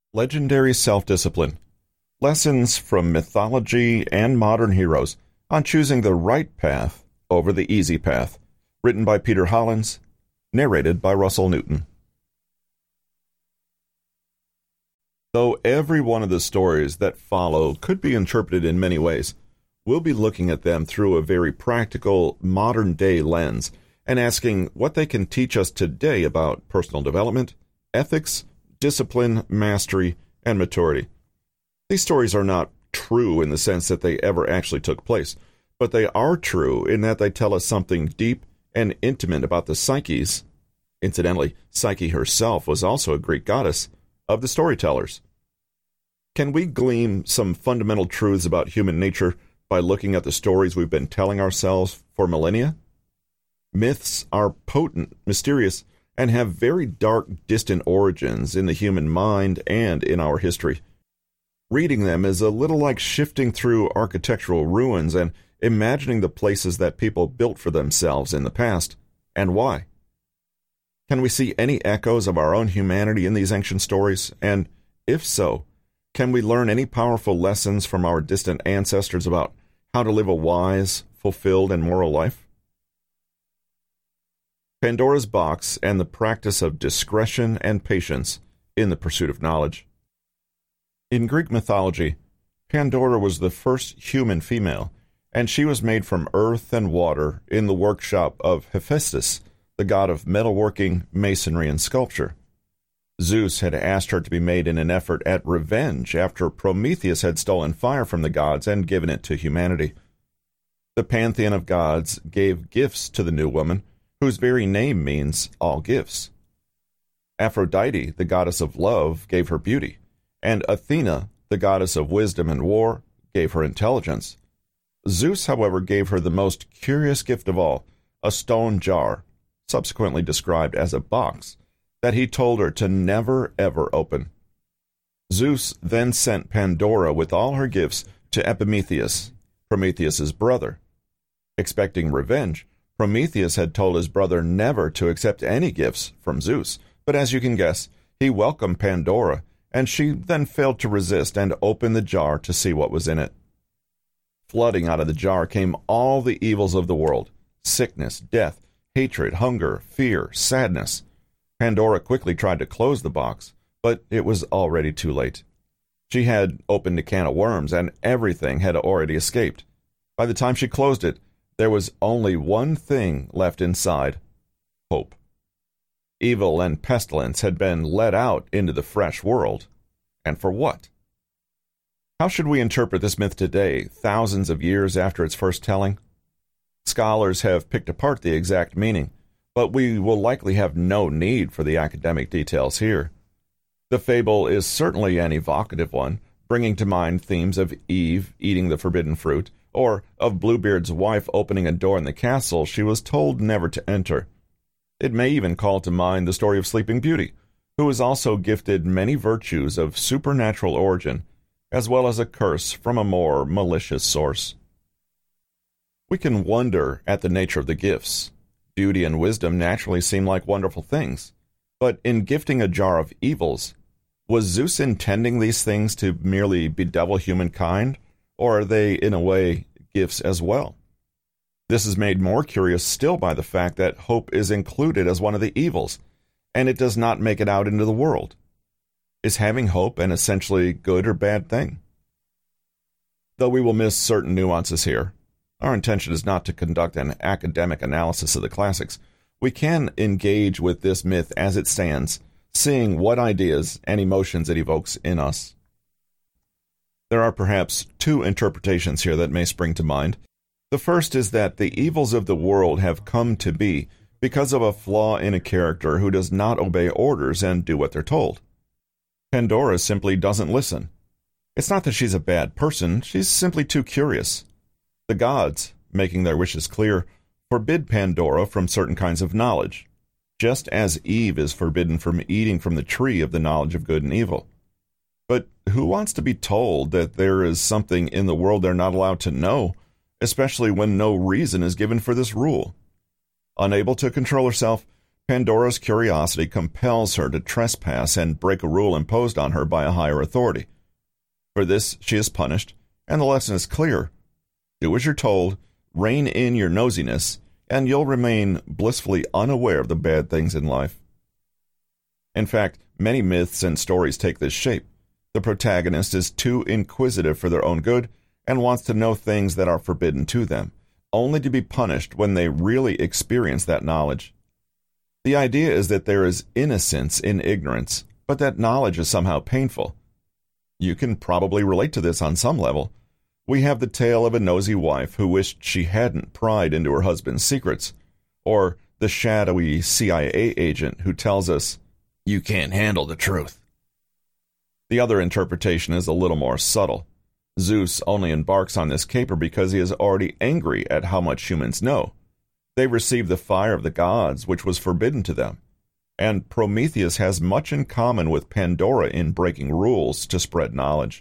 Legendary Self-Discipline. Lessons from mythology and modern heroes on choosing the right path over the easy path. Written by Peter Hollins. Narrated by Russell Newton. Though every one of the stories that follow could be interpreted in many ways, we'll be looking at them through a very practical, modern-day lens and asking what they can teach us today about personal development, ethics, discipline, mastery, and maturity. These stories are not true in the sense that they ever actually took place, but they are true in that they tell us something deep and intimate about the psyches. Incidentally, Psyche herself was also a Greek goddess of the storytellers. Can we glean some fundamental truths about human nature by looking at the stories we've been telling ourselves for millennia? Myths are potent, mysterious, and have very dark, distant origins in the human mind and in our history. Reading them is a little like shifting through architectural ruins and imagining the places that people built for themselves in the past, and why. Can we see any echoes of our own humanity in these ancient stories? And if so, can we learn any powerful lessons from our distant ancestors about how to live a wise, fulfilled, and moral life? Pandora's Box and the practice of discretion and patience in the pursuit of knowledge. In Greek mythology, Pandora was the first human female, and she was made from earth and water in the workshop of Hephaestus, the god of metalworking, masonry, and sculpture. Zeus had asked her to be made in an effort at revenge after Prometheus had stolen fire from the gods and given it to humanity. The pantheon of gods gave gifts to the new woman, whose very name means all gifts. Aphrodite, the goddess of love, gave her beauty, and Athena, the goddess of wisdom and war, gave her intelligence. Zeus, however, gave her the most curious gift of all, a stone jar, subsequently described as a box, that he told her to never ever open. Zeus then sent Pandora with all her gifts to Epimetheus, Prometheus's brother. Expecting revenge, Prometheus had told his brother never to accept any gifts from Zeus, but as you can guess, he welcomed Pandora, and she then failed to resist and opened the jar to see what was in it. Flooding out of the jar came all the evils of the world: sickness, death, hatred, hunger, fear, sadness. Pandora quickly tried to close the box, but it was already too late. She had opened a can of worms, and everything had already escaped. By the time she closed it, there was only one thing left inside: hope. Evil and pestilence had been let out into the fresh world. And for what? How should we interpret this myth today, thousands of years after its first telling? Scholars have picked apart the exact meaning, but we will likely have no need for the academic details here. The fable is certainly an evocative one, bringing to mind themes of Eve eating the forbidden fruit, or of Bluebeard's wife opening a door in the castle she was told never to enter. It may even call to mind the story of Sleeping Beauty, who was also gifted many virtues of supernatural origin, as well as a curse from a more malicious source. We can wonder at the nature of the gifts. Beauty and wisdom naturally seem like wonderful things, but in gifting a jar of evils, was Zeus intending these things to merely bedevil humankind, or are they, in a way, gifts as well? This is made more curious still by the fact that hope is included as one of the evils, and it does not make it out into the world. Is having hope an essentially good or bad thing? Though we will miss certain nuances here, our intention is not to conduct an academic analysis of the classics. We can engage with this myth as it stands, seeing what ideas and emotions it evokes in us. There are perhaps two interpretations here that may spring to mind. The first is that the evils of the world have come to be because of a flaw in a character who does not obey orders and do what they're told. Pandora simply doesn't listen. It's not that she's a bad person, she's simply too curious. The gods, making their wishes clear, forbid Pandora from certain kinds of knowledge, just as Eve is forbidden from eating from the tree of the knowledge of good and evil. But who wants to be told that there is something in the world they're not allowed to know, especially when no reason is given for this rule? Unable to control herself, Pandora's curiosity compels her to trespass and break a rule imposed on her by a higher authority. For this, she is punished, and the lesson is clear. Do as you're told, rein in your nosiness, and you'll remain blissfully unaware of the bad things in life. In fact, many myths and stories take this shape. The protagonist is too inquisitive for their own good and wants to know things that are forbidden to them, only to be punished when they really experience that knowledge. The idea is that there is innocence in ignorance, but that knowledge is somehow painful. You can probably relate to this on some level. We have the tale of a nosy wife who wished she hadn't pried into her husband's secrets, or the shadowy CIA agent who tells us, "You can't handle the truth." The other interpretation is a little more subtle. Zeus only embarks on this caper because he is already angry at how much humans know. They received the fire of the gods, which was forbidden to them. And Prometheus has much in common with Pandora in breaking rules to spread knowledge.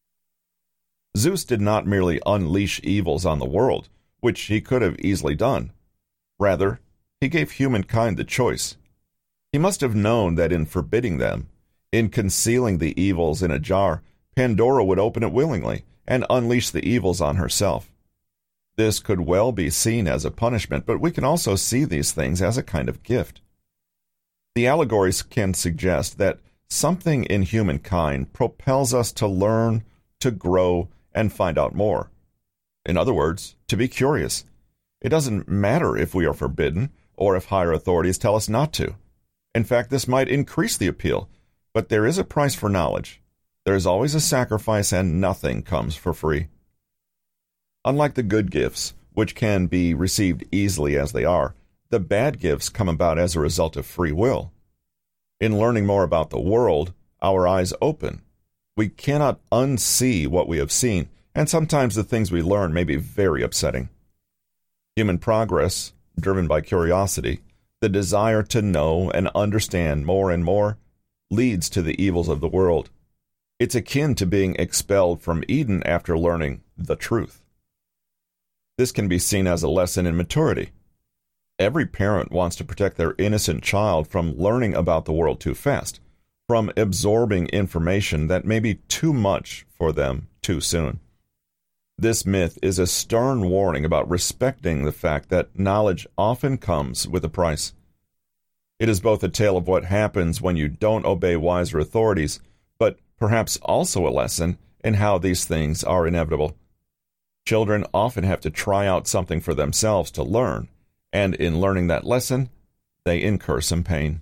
Zeus did not merely unleash evils on the world, which he could have easily done. Rather, he gave humankind the choice. He must have known that in forbidding them, in concealing the evils in a jar, Pandora would open it willingly and unleash the evils on herself. This could well be seen as a punishment, but we can also see these things as a kind of gift. The allegories can suggest that something in humankind propels us to learn, to grow, and find out more. In other words, to be curious. It doesn't matter if we are forbidden or if higher authorities tell us not to. In fact, this might increase the appeal, but there is a price for knowledge. There is always a sacrifice, and nothing comes for free. Unlike the good gifts, which can be received easily as they are, the bad gifts come about as a result of free will. In learning more about the world, our eyes open. We cannot unsee what we have seen, and sometimes the things we learn may be very upsetting. Human progress, driven by curiosity, the desire to know and understand more and more, leads to the evils of the world. It's akin to being expelled from Eden after learning the truth. This can be seen as a lesson in maturity. Every parent wants to protect their innocent child from learning about the world too fast, from absorbing information that may be too much for them too soon. This myth is a stern warning about respecting the fact that knowledge often comes with a price. It is both a tale of what happens when you don't obey wiser authorities, but perhaps also a lesson in how these things are inevitable. Children often have to try out something for themselves to learn, and in learning that lesson, they incur some pain.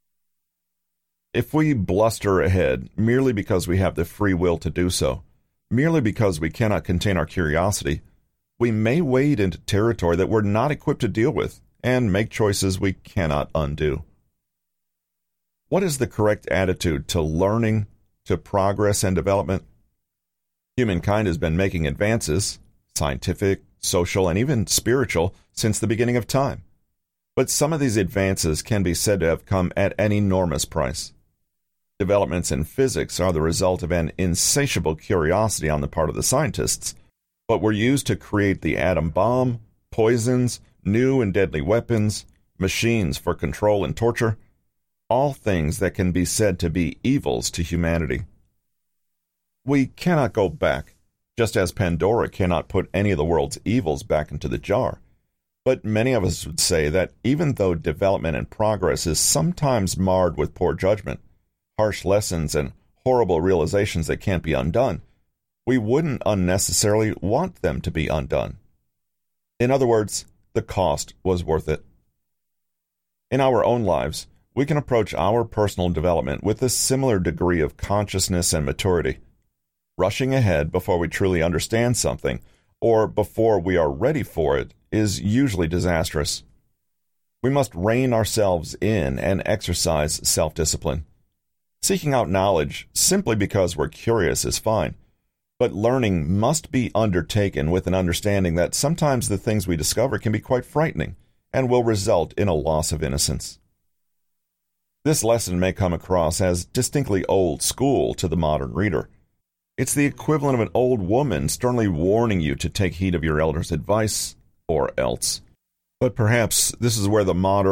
If we bluster ahead merely because we have the free will to do so, merely because we cannot contain our curiosity, we may wade into territory that we're not equipped to deal with and make choices we cannot undo. What is the correct attitude to learning, to progress and development? Humankind has been making advances, scientific, social, and even spiritual, since the beginning of time. But some of these advances can be said to have come at an enormous price. Developments in physics are the result of an insatiable curiosity on the part of the scientists, but were used to create the atom bomb, poisons, new and deadly weapons, machines for control and torture, all things that can be said to be evils to humanity. We cannot go back, just as Pandora cannot put any of the world's evils back into the jar. But many of us would say that even though development and progress is sometimes marred with poor judgment, harsh lessons, and horrible realizations that can't be undone, we wouldn't unnecessarily want them to be undone. In other words, the cost was worth it. In our own lives, we can approach our personal development with a similar degree of consciousness and maturity. Rushing ahead before we truly understand something, or before we are ready for it, is usually disastrous. We must rein ourselves in and exercise self-discipline. Seeking out knowledge simply because we're curious is fine, but learning must be undertaken with an understanding that sometimes the things we discover can be quite frightening and will result in a loss of innocence. This lesson may come across as distinctly old school to the modern reader. It's the equivalent of an old woman sternly warning you to take heed of your elders' advice, or else. But perhaps this is where the modern,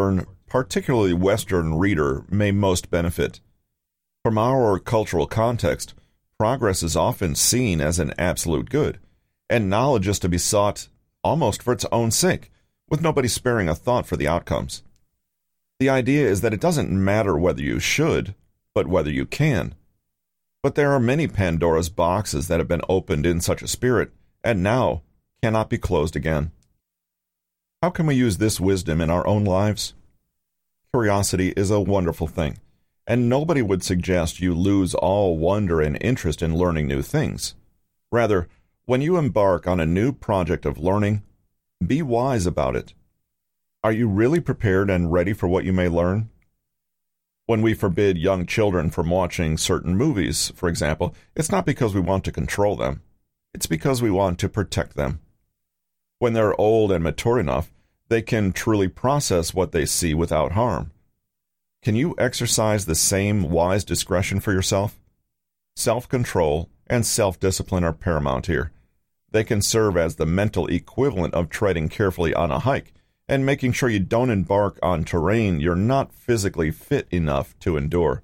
particularly Western reader may most benefit. From our cultural context, progress is often seen as an absolute good, and knowledge is to be sought almost for its own sake, with nobody sparing a thought for the outcomes. The idea is that it doesn't matter whether you should, but whether you can. But there are many Pandora's boxes that have been opened in such a spirit, and now cannot be closed again. How can we use this wisdom in our own lives? Curiosity is a wonderful thing, and nobody would suggest you lose all wonder and interest in learning new things. Rather, when you embark on a new project of learning, be wise about it. Are you really prepared and ready for what you may learn? When we forbid young children from watching certain movies, for example, it's not because we want to control them. It's because we want to protect them. When they're old and mature enough, they can truly process what they see without harm. Can you exercise the same wise discretion for yourself? Self-control and self-discipline are paramount here. They can serve as the mental equivalent of treading carefully on a hike and making sure you don't embark on terrain you're not physically fit enough to endure.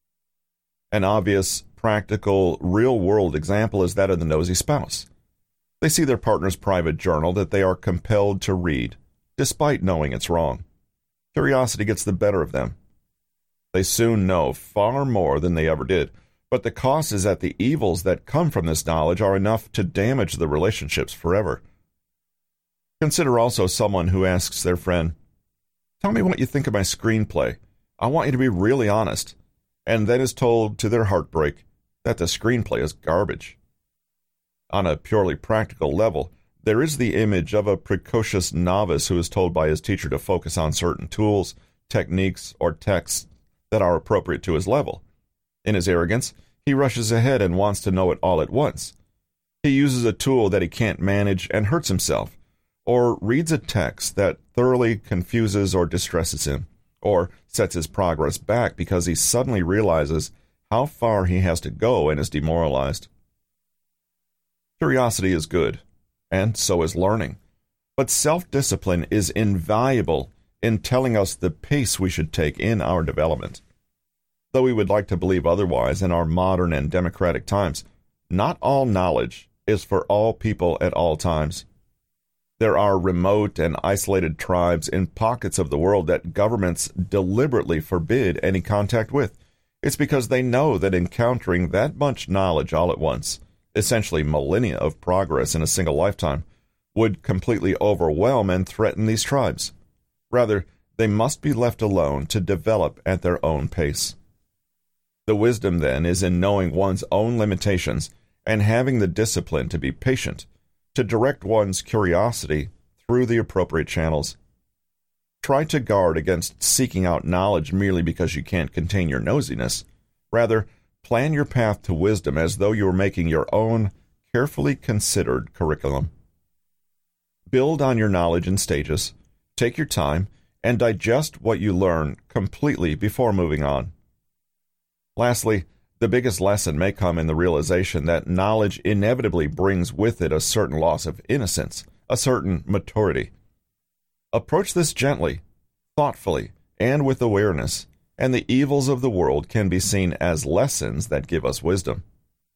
An obvious, practical, real-world example is that of the nosy spouse. They see their partner's private journal that they are compelled to read, despite knowing it's wrong. Curiosity gets the better of them. They soon know far more than they ever did, but the cost is that the evils that come from this knowledge are enough to damage the relationships forever. Consider also someone who asks their friend, "Tell me what you think of my screenplay. I want you to be really honest," and then is told to their heartbreak that the screenplay is garbage. On a purely practical level, there is the image of a precocious novice who is told by his teacher to focus on certain tools, techniques, or texts that are appropriate to his level. In his arrogance, he rushes ahead and wants to know it all at once. He uses a tool that he can't manage and hurts himself, or reads a text that thoroughly confuses or distresses him, or sets his progress back because he suddenly realizes how far he has to go and is demoralized. Curiosity is good, and so is learning, but self-discipline is invaluable in telling us the pace we should take in our development. Though we would like to believe otherwise in our modern and democratic times, not all knowledge is for all people at all times. There are remote and isolated tribes in pockets of the world that governments deliberately forbid any contact with. It's because they know that encountering that much knowledge all at once, essentially millennia of progress in a single lifetime, would completely overwhelm and threaten these tribes. Rather, they must be left alone to develop at their own pace. The wisdom, then, is in knowing one's own limitations and having the discipline to be patient, to direct one's curiosity through the appropriate channels. Try to guard against seeking out knowledge merely because you can't contain your nosiness. Rather, plan your path to wisdom as though you were making your own carefully considered curriculum. Build on your knowledge in stages, take your time, and digest what you learn completely before moving on. Lastly, the biggest lesson may come in the realization that knowledge inevitably brings with it a certain loss of innocence, a certain maturity. Approach this gently, thoughtfully, and with awareness, and the evils of the world can be seen as lessons that give us wisdom.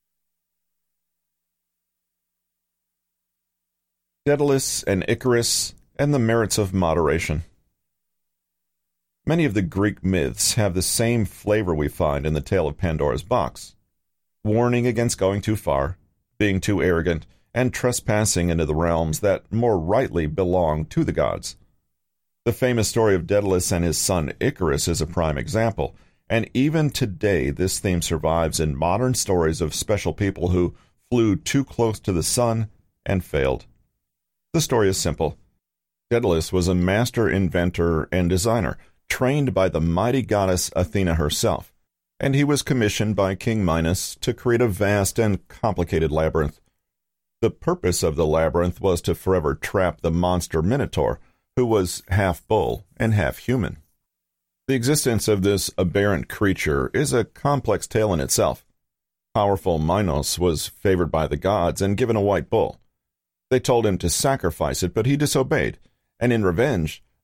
Daedalus and Icarus, and the merits of moderation. Many of the Greek myths have the same flavor we find in the tale of Pandora's box: warning against going too far, being too arrogant, and trespassing into the realms that more rightly belong to the gods. The famous story of Daedalus and his son Icarus is a prime example, and even today this theme survives in modern stories of special people who flew too close to the sun and failed. The story is simple. Daedalus was a master inventor and designer, trained by the mighty goddess Athena herself, and he was commissioned by King Minos to create a vast and complicated labyrinth. The purpose of the labyrinth was to forever trap the monster Minotaur, who was half bull and half human. The existence of this aberrant creature is a complex tale in itself. Powerful Minos was favored by the gods and given a white bull. They told him to sacrifice it, but he disobeyed, and in revenge,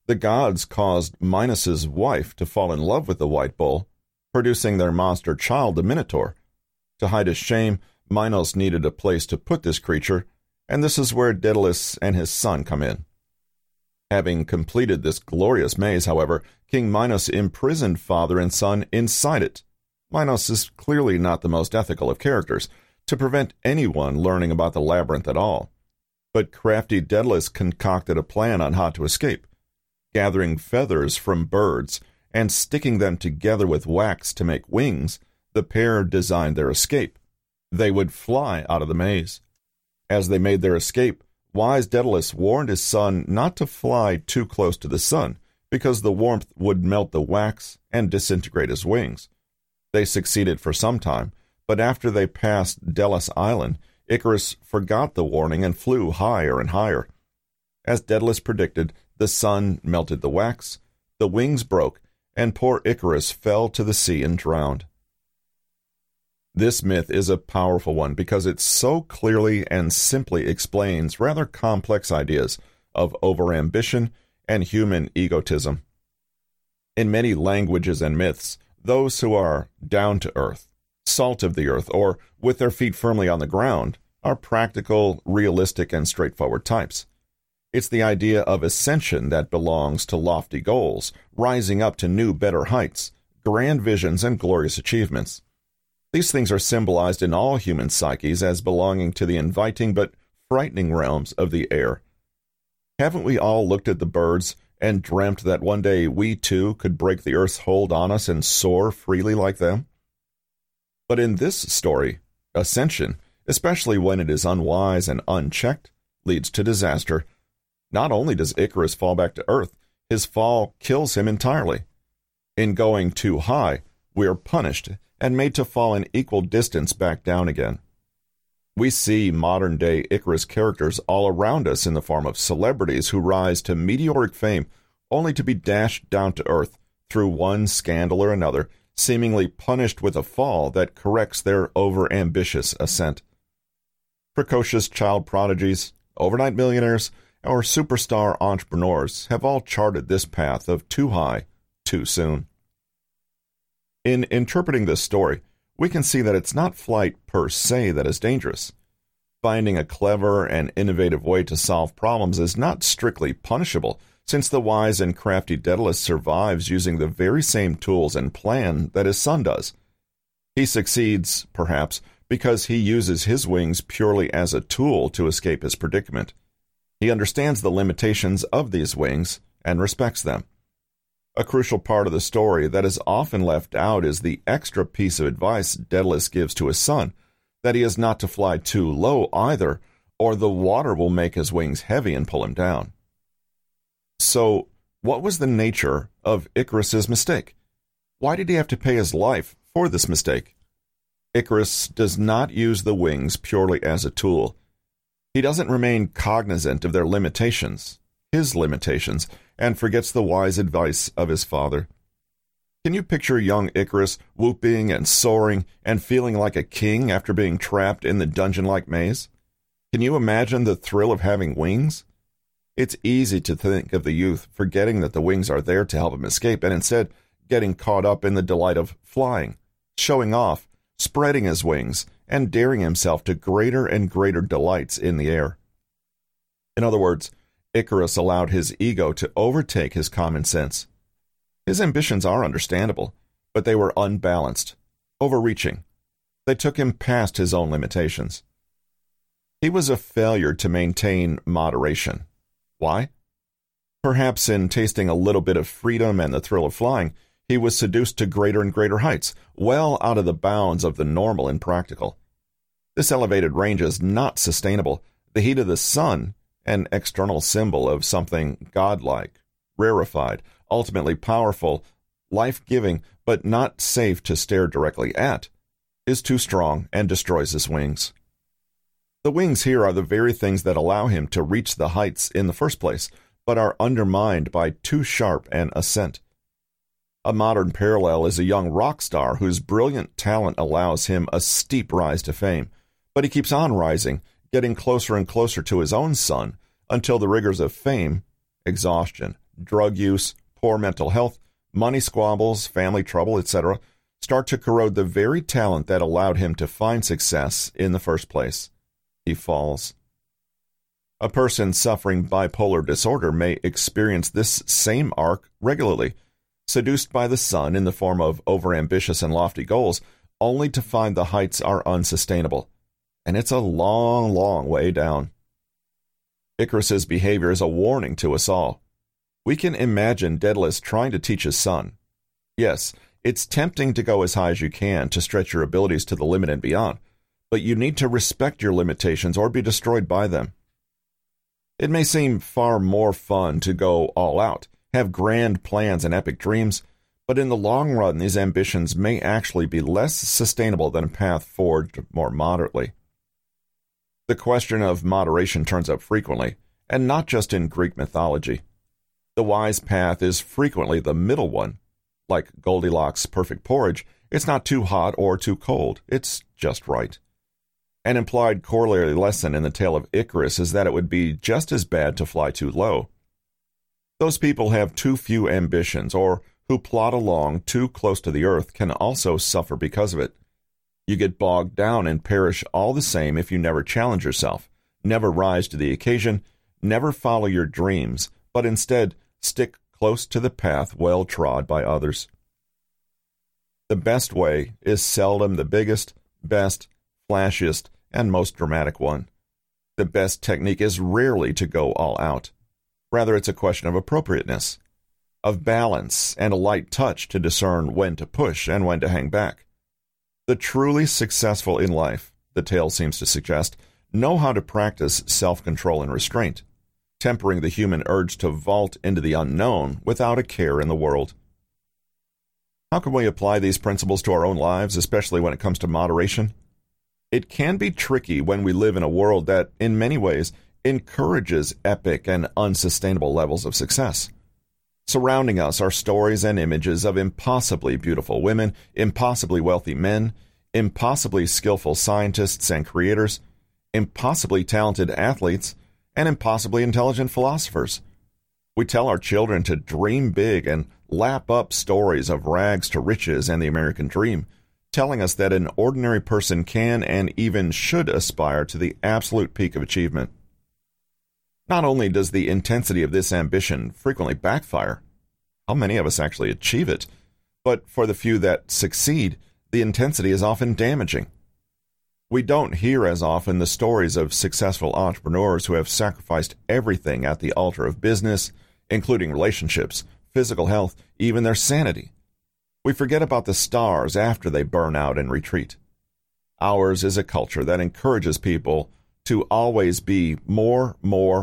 the gods caused Minos's wife to fall in love with the white bull, producing their monster child, the Minotaur. To hide his shame, Minos needed a place to put this creature, and this is where Daedalus and his son come in. Having completed this glorious maze, however, King Minos imprisoned father and son inside it. Minos is clearly not the most ethical of characters, to prevent anyone learning about the labyrinth at all. But crafty Daedalus concocted a plan on how to escape, gathering feathers from birds and sticking them together with wax to make wings. The pair designed their escape. They would fly out of the maze. As they made their escape, wise Daedalus warned his son not to fly too close to the sun, because the warmth would melt the wax and disintegrate his wings. They succeeded for some time, but after they passed Delos Island, Icarus forgot the warning and flew higher and higher. As Daedalus predicted, the sun melted the wax, the wings broke, and poor Icarus fell to the sea and drowned. This myth is a powerful one because it so clearly and simply explains rather complex ideas of overambition and human egotism. In many languages and myths, those who are down to earth, salt of the earth, or with their feet firmly on the ground, are practical, realistic, and straightforward types. It's the idea of ascension that belongs to lofty goals, rising up to new, better heights, grand visions, and glorious achievements. These things are symbolized in all human psyches as belonging to the inviting but frightening realms of the air. Haven't we all looked at the birds and dreamt that one day we too could break the earth's hold on us and soar freely like them? But in this story, ascension, especially when it is unwise and unchecked, leads to disaster. Not only does Icarus fall back to earth, his fall kills him entirely. In going too high, we are punished and made to fall an equal distance back down again. We see modern-day Icarus characters all around us in the form of celebrities who rise to meteoric fame only to be dashed down to earth through one scandal or another, seemingly punished with a fall that corrects their over-ambitious ascent. Precocious child prodigies, overnight millionaires, or superstar entrepreneurs have all charted this path of too high, too soon. In interpreting this story, we can see that it's not flight per se that is dangerous. Finding a clever and innovative way to solve problems is not strictly punishable, since the wise and crafty Daedalus survives using the very same tools and plan that his son does. He succeeds, perhaps, because he uses his wings purely as a tool to escape his predicament. He understands the limitations of these wings and respects them. A crucial part of the story that is often left out is the extra piece of advice Daedalus gives to his son, that he is not to fly too low either, or the water will make his wings heavy and pull him down. So, what was the nature of Icarus's mistake? Why did he have to pay his life for this mistake? Icarus does not use the wings purely as a tool. He doesn't remain cognizant of their limitations, his limitations, and forgets the wise advice of his father. Can you picture young Icarus whooping and soaring and feeling like a king after being trapped in the dungeon-like maze? Can you imagine the thrill of having wings? It's easy to think of the youth forgetting that the wings are there to help him escape and instead getting caught up in the delight of flying, showing off, spreading his wings, and daring himself to greater and greater delights in the air. In other words, Icarus allowed his ego to overtake his common sense. His ambitions are understandable, but they were unbalanced, overreaching. They took him past his own limitations. He was a failure to maintain moderation. Why? Perhaps in tasting a little bit of freedom and the thrill of flying, he was seduced to greater and greater heights, well out of the bounds of the normal and practical. This elevated range is not sustainable. The heat of the sun, an external symbol of something godlike, rarefied, ultimately powerful, life-giving, but not safe to stare directly at, is too strong and destroys his wings. The wings here are the very things that allow him to reach the heights in the first place, but are undermined by too sharp an ascent. A modern parallel is a young rock star whose brilliant talent allows him a steep rise to fame, but he keeps on rising, getting closer and closer to his own sun, until the rigors of fame, exhaustion, drug use, poor mental health, money squabbles, family trouble, etc., start to corrode the very talent that allowed him to find success in the first place. He falls. A person suffering bipolar disorder may experience this same arc regularly, seduced by the sun in the form of overambitious and lofty goals, only to find the heights are unsustainable. And it's a long, long way down. Icarus's behavior is a warning to us all. We can imagine Daedalus trying to teach his son. Yes, it's tempting to go as high as you can to stretch your abilities to the limit and beyond, but you need to respect your limitations or be destroyed by them. It may seem far more fun to go all out, have grand plans and epic dreams, but in the long run, these ambitions may actually be less sustainable than a path forged more moderately. The question of moderation turns up frequently, and not just in Greek mythology. The wise path is frequently the middle one. Like Goldilocks' perfect porridge, it's not too hot or too cold, it's just right. An implied corollary lesson in the tale of Icarus is that it would be just as bad to fly too low. Those people have too few ambitions, or who plod along too close to the earth can also suffer because of it. You get bogged down and perish all the same if you never challenge yourself, never rise to the occasion, never follow your dreams, but instead stick close to the path well trod by others. The best way is seldom the biggest, best, flashiest, and most dramatic one. The best technique is rarely to go all out. Rather, it's a question of appropriateness, of balance, and a light touch to discern when to push and when to hang back. The truly successful in life, the tale seems to suggest, know how to practice self-control and restraint, tempering the human urge to vault into the unknown without a care in the world. How can we apply these principles to our own lives, especially when it comes to moderation? It can be tricky when we live in a world that, in many ways, encourages epic and unsustainable levels of success. Surrounding us are stories and images of impossibly beautiful women, impossibly wealthy men, impossibly skillful scientists and creators, impossibly talented athletes, and impossibly intelligent philosophers. We tell our children to dream big and lap up stories of rags to riches and the American dream, telling us that an ordinary person can and even should aspire to the absolute peak of achievement. Not only does the intensity of this ambition frequently backfire, how many of us actually achieve it, but for the few that succeed, the intensity is often damaging. We don't hear as often the stories of successful entrepreneurs who have sacrificed everything at the altar of business, including relationships, physical health, even their sanity. We forget about the stars after they burn out and retreat. Ours is a culture that encourages people to always be more.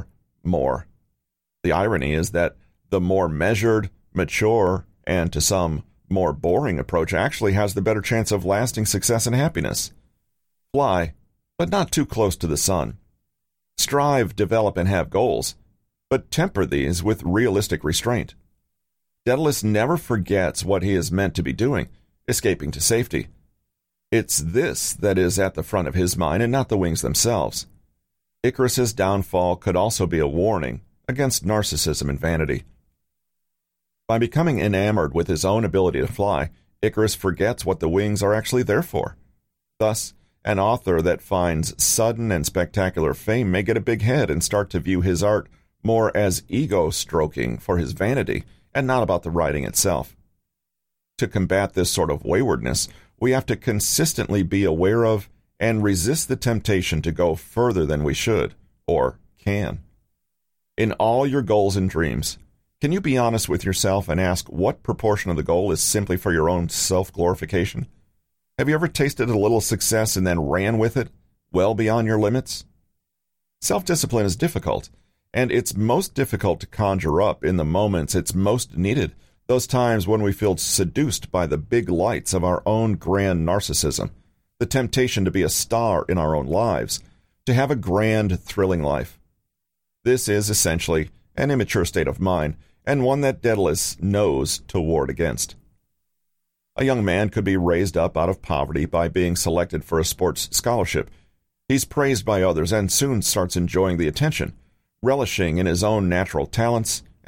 The irony is that the more measured, mature, and to some more boring approach actually has the better chance of lasting success and happiness. Fly, but not too close to the sun. Strive, develop, and have goals, but temper these with realistic restraint. Daedalus never forgets what he is meant to be doing, escaping to safety. It's this that is at the front of his mind and not the wings themselves. Icarus's downfall could also be a warning against narcissism and vanity. By becoming enamored with his own ability to fly, Icarus forgets what the wings are actually there for. Thus, an author that finds sudden and spectacular fame may get a big head and start to view his art more as ego-stroking for his vanity and not about the writing itself. To combat this sort of waywardness, we have to consistently be aware of and resist the temptation to go further than we should, or can. In all your goals and dreams, can you be honest with yourself and ask what proportion of the goal is simply for your own self-glorification? Have you ever tasted a little success and then ran with it, well beyond your limits? Self-discipline is difficult, and it's most difficult to conjure up in the moments it's most needed, those times when we feel seduced by the big lights of our own grand narcissism, the temptation to be a star in our own lives, to have a grand, thrilling life. This is essentially an immature state of mind, and one that Daedalus knows to ward against. A young man could be raised up out of poverty by being selected for a sports scholarship. He's praised by others and soon starts enjoying the attention, relishing in his own natural talents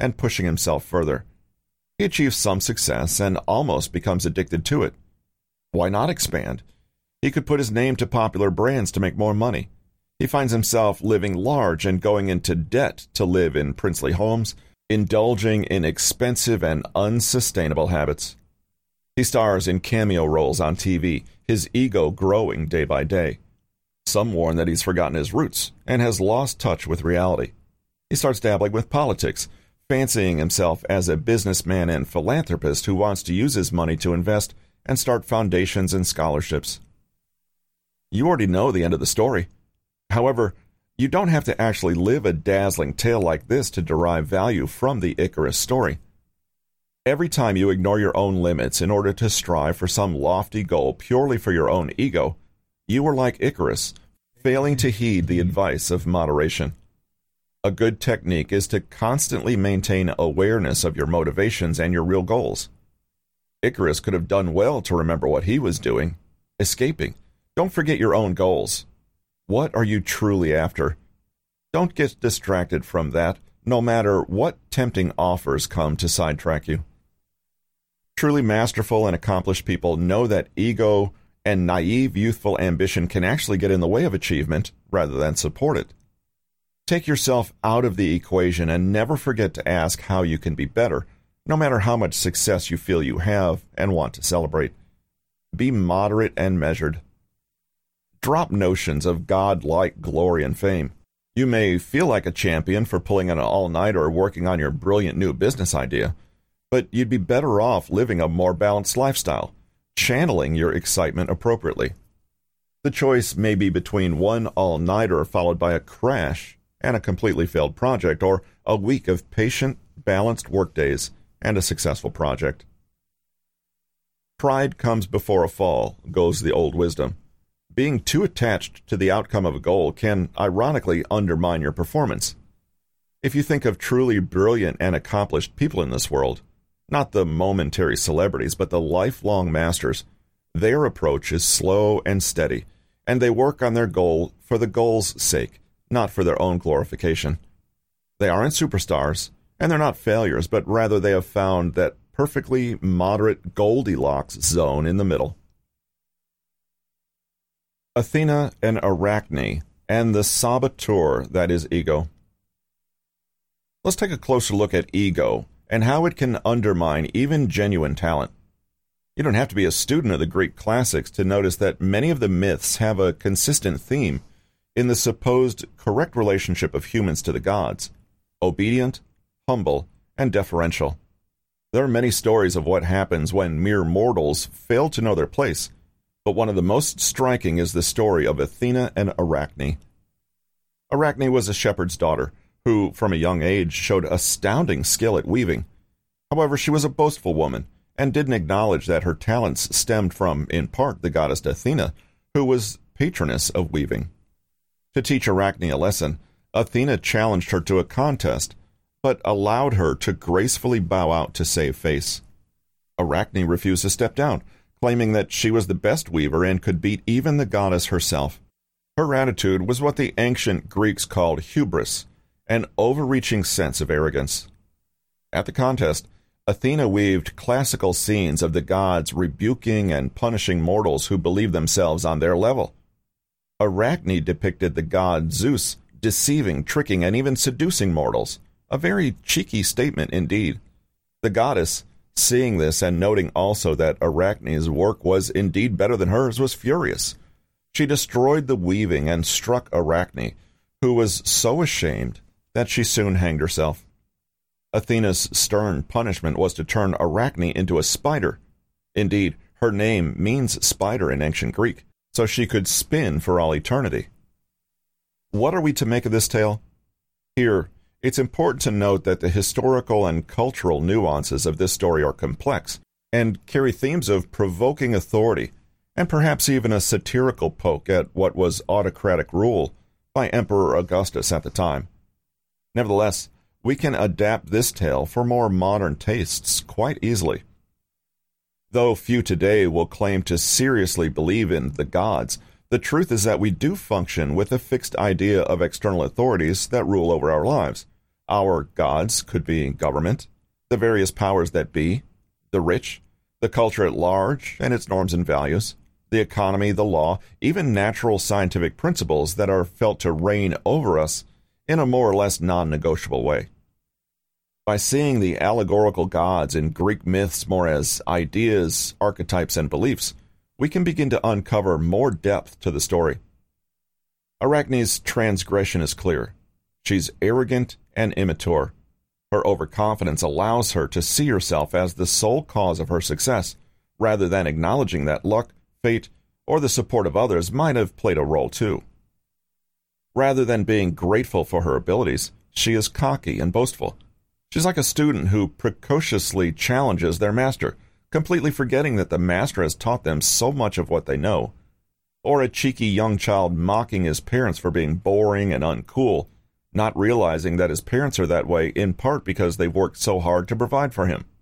and pushing himself further. He achieves some success and almost becomes addicted to it. Why not expand? He could put his name to popular brands to make more money. He finds himself living large and going into debt to live in princely homes, indulging in expensive and unsustainable habits. He stars in cameo roles on TV, his ego growing day by day. Some warn that he's forgotten his roots and has lost touch with reality. He starts dabbling with politics, fancying himself as a businessman and philanthropist who wants to use his money to invest and start foundations and scholarships. You already know the end of the story. However, you don't have to actually live a dazzling tale like this to derive value from the Icarus story. Every time you ignore your own limits in order to strive for some lofty goal purely for your own ego, you are like Icarus, failing to heed the advice of moderation. A good technique is to constantly maintain awareness of your motivations and your real goals. Icarus could have done well to remember what he was doing, escaping. Don't forget your own goals. What are you truly after? Don't get distracted from that, no matter what tempting offers come to sidetrack you. Truly masterful and accomplished people know that ego and naive youthful ambition can actually get in the way of achievement rather than support it. Take yourself out of the equation and never forget to ask how you can be better, no matter how much success you feel you have and want to celebrate. Be moderate and measured. Drop notions of God-like glory and fame. You may feel like a champion for pulling an all-nighter or working on your brilliant new business idea, but you'd be better off living a more balanced lifestyle, channeling your excitement appropriately. The choice may be between one all-nighter followed by a crash and a completely failed project, or a week of patient, balanced workdays and a successful project. Pride comes before a fall, goes the old wisdom. Being too attached to the outcome of a goal can, ironically, undermine your performance. If you think of truly brilliant and accomplished people in this world, not the momentary celebrities, but the lifelong masters, their approach is slow and steady, and they work on their goal for the goal's sake, not for their own glorification. They aren't superstars, and they're not failures, but rather they have found that perfectly moderate Goldilocks zone in the middle. Athena and Arachne, and the saboteur that is ego. Let's take a closer look at ego and how it can undermine even genuine talent. You don't have to be a student of the Greek classics to notice that many of the myths have a consistent theme in the supposed correct relationship of humans to the gods: obedient, humble, and deferential. There are many stories of what happens when mere mortals fail to know their place, but one of the most striking is the story of Athena and Arachne. Arachne was a shepherd's daughter who, from a young age, showed astounding skill at weaving. However, she was a boastful woman and didn't acknowledge that her talents stemmed from, in part, the goddess Athena, who was patroness of weaving. To teach Arachne a lesson, Athena challenged her to a contest, but allowed her to gracefully bow out to save face. Arachne refused to step down, claiming that she was the best weaver and could beat even the goddess herself. Her attitude was what the ancient Greeks called hubris, an overreaching sense of arrogance. At the contest, Athena weaved classical scenes of the gods rebuking and punishing mortals who believed themselves on their level. Arachne depicted the god Zeus deceiving, tricking, and even seducing mortals, a very cheeky statement indeed. The goddess, seeing this and noting also that Arachne's work was indeed better than hers, was furious. She destroyed the weaving and struck Arachne, who was so ashamed that she soon hanged herself. Athena's stern punishment was to turn Arachne into a spider. Indeed, her name means spider in ancient Greek, so she could spin for all eternity. What are we to make of this tale? Here, it's important to note that the historical and cultural nuances of this story are complex and carry themes of provoking authority and perhaps even a satirical poke at what was autocratic rule by Emperor Augustus at the time. Nevertheless, we can adapt this tale for more modern tastes quite easily. Though few today will claim to seriously believe in the gods, the truth is that we do function with a fixed idea of external authorities that rule over our lives, Our gods could be government, the various powers that be, the rich, the culture at large and its norms and values, the economy, the law, even natural scientific principles that are felt to reign over us in a more or less non-negotiable way. By seeing the allegorical gods in Greek myths more as ideas, archetypes, and beliefs, we can begin to uncover more depth to the story. Arachne's transgression is clear. She's arrogant and immature. Her overconfidence allows her to see herself as the sole cause of her success, rather than acknowledging that luck, fate, or the support of others might have played a role too. Rather than being grateful for her abilities, she is cocky and boastful. She's like a student who precociously challenges their master, completely forgetting that the master has taught them so much of what they know. Or a cheeky young child mocking his parents for being boring and uncool, not realizing that his parents are that way in part because they've worked so hard to provide for him.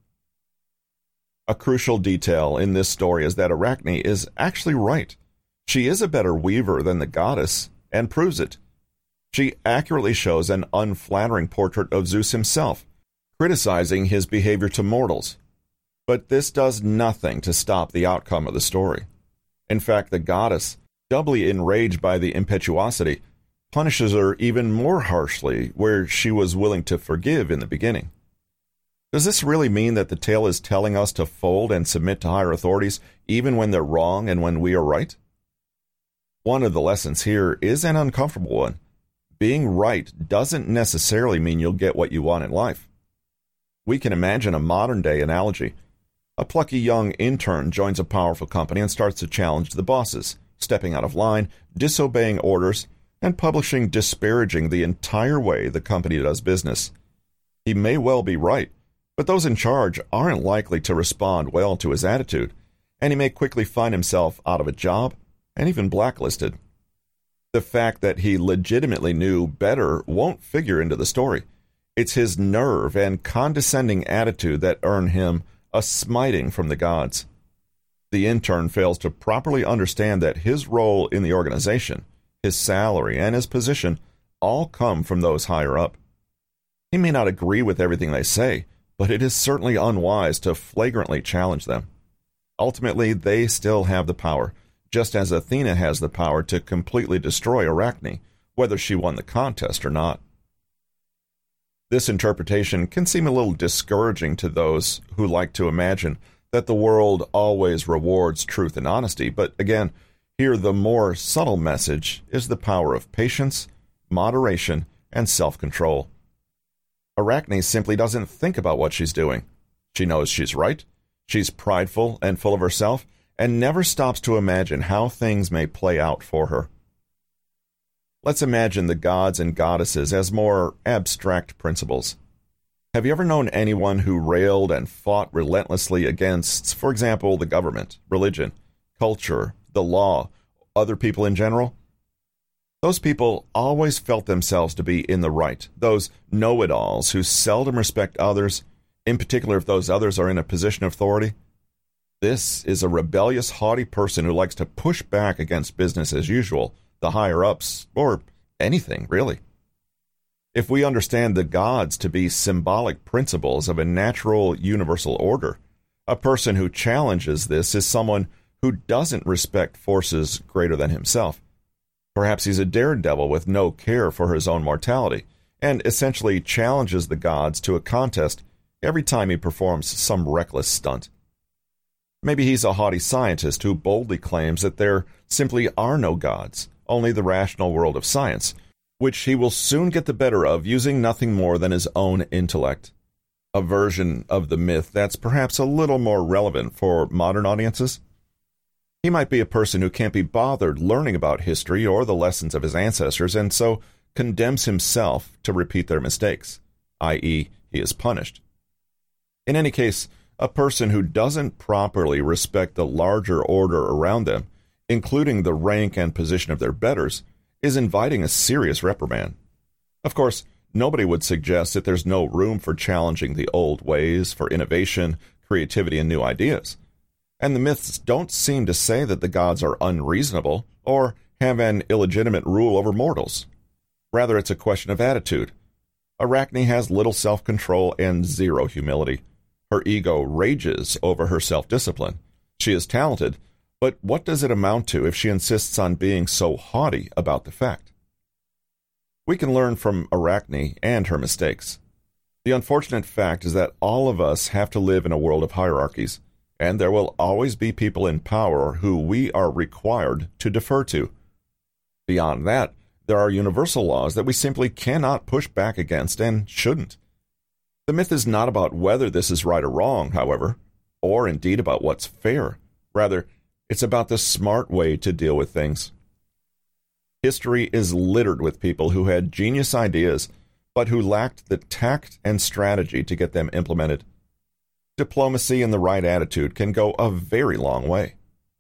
A crucial detail in this story is that Arachne is actually right. She is a better weaver than the goddess, and proves it. She accurately shows an unflattering portrait of Zeus himself, criticizing his behavior to mortals. But this does nothing to stop the outcome of the story. In fact, the goddess, doubly enraged by the impetuosity, punishes her even more harshly where she was willing to forgive in the beginning. Does this really mean that the tale is telling us to fold and submit to higher authorities even when they're wrong and when we are right? One of the lessons here is an uncomfortable one. Being right doesn't necessarily mean you'll get what you want in life. We can imagine a modern-day analogy. A plucky young intern joins a powerful company and starts to challenge the bosses, stepping out of line, disobeying orders, and publishing disparaging the entire way the company does business. He may well be right, but those in charge aren't likely to respond well to his attitude, and he may quickly find himself out of a job and even blacklisted. The fact that he legitimately knew better won't figure into the story. It's his nerve and condescending attitude that earn him a smiting from the gods. The intern fails to properly understand that his role in the organization, his salary, and his position all come from those higher up. He may not agree with everything they say, but it is certainly unwise to flagrantly challenge them. Ultimately, they still have the power, just as Athena has the power to completely destroy Arachne, whether she won the contest or not. This interpretation can seem a little discouraging to those who like to imagine that the world always rewards truth and honesty, but again, here the more subtle message is the power of patience, moderation, and self-control. Arachne simply doesn't think about what she's doing. She knows she's right, she's prideful and full of herself, and never stops to imagine how things may play out for her. Let's imagine the gods and goddesses as more abstract principles. Have you ever known anyone who railed and fought relentlessly against, for example, the government, religion, culture, the law, other people in general? Those people always felt themselves to be in the right, those know-it-alls who seldom respect others, in particular if those others are in a position of authority. This is a rebellious, haughty person who likes to push back against business as usual, the higher-ups, or anything, really. If we understand the gods to be symbolic principles of a natural universal order, a person who challenges this is someone who doesn't respect forces greater than himself. Perhaps he's a daredevil with no care for his own mortality, and essentially challenges the gods to a contest every time he performs some reckless stunt. Maybe he's a haughty scientist who boldly claims that there simply are no gods, only the rational world of science, which he will soon get the better of using nothing more than his own intellect. A version of the myth that's perhaps a little more relevant for modern audiences. He might be a person who can't be bothered learning about history or the lessons of his ancestors, and so condemns himself to repeat their mistakes, i.e., he is punished. In any case, a person who doesn't properly respect the larger order around them, including the rank and position of their betters, is inviting a serious reprimand. Of course, nobody would suggest that there's no room for challenging the old ways, for innovation, creativity, and new ideas. And the myths don't seem to say that the gods are unreasonable or have an illegitimate rule over mortals. Rather, it's a question of attitude. Arachne has little self-control and zero humility. Her ego rages over her self-discipline. She is talented, but what does it amount to if she insists on being so haughty about the fact? We can learn from Arachne and her mistakes. The unfortunate fact is that all of us have to live in a world of hierarchies, and there will always be people in power who we are required to defer to. Beyond that, there are universal laws that we simply cannot push back against and shouldn't. The myth is not about whether this is right or wrong, however, or indeed about what's fair. Rather, it's about the smart way to deal with things. History is littered with people who had genius ideas, but who lacked the tact and strategy to get them implemented. Diplomacy and the right attitude can go a very long way.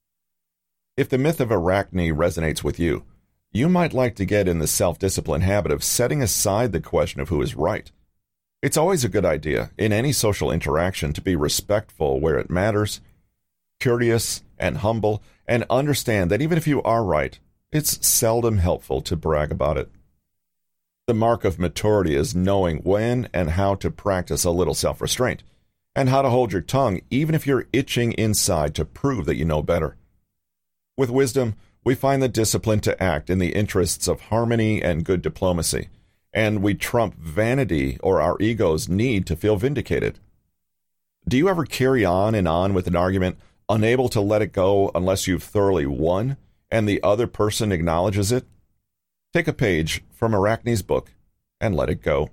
If the myth of Arachne resonates with you, you might like to get in the self-discipline habit of setting aside the question of who is right. It's always a good idea in any social interaction to be respectful where it matters, curious and humble, and understand that even if you are right, it's seldom helpful to brag about it. The mark of maturity is knowing when and how to practice a little self-restraint, and how to hold your tongue even if you're itching inside to prove that you know better. With wisdom, we find the discipline to act in the interests of harmony and good diplomacy, and we trump vanity or our ego's need to feel vindicated. Do you ever carry on and on with an argument, unable to let it go unless you've thoroughly won, and the other person acknowledges it? Take a page from Arachne's book and let it go.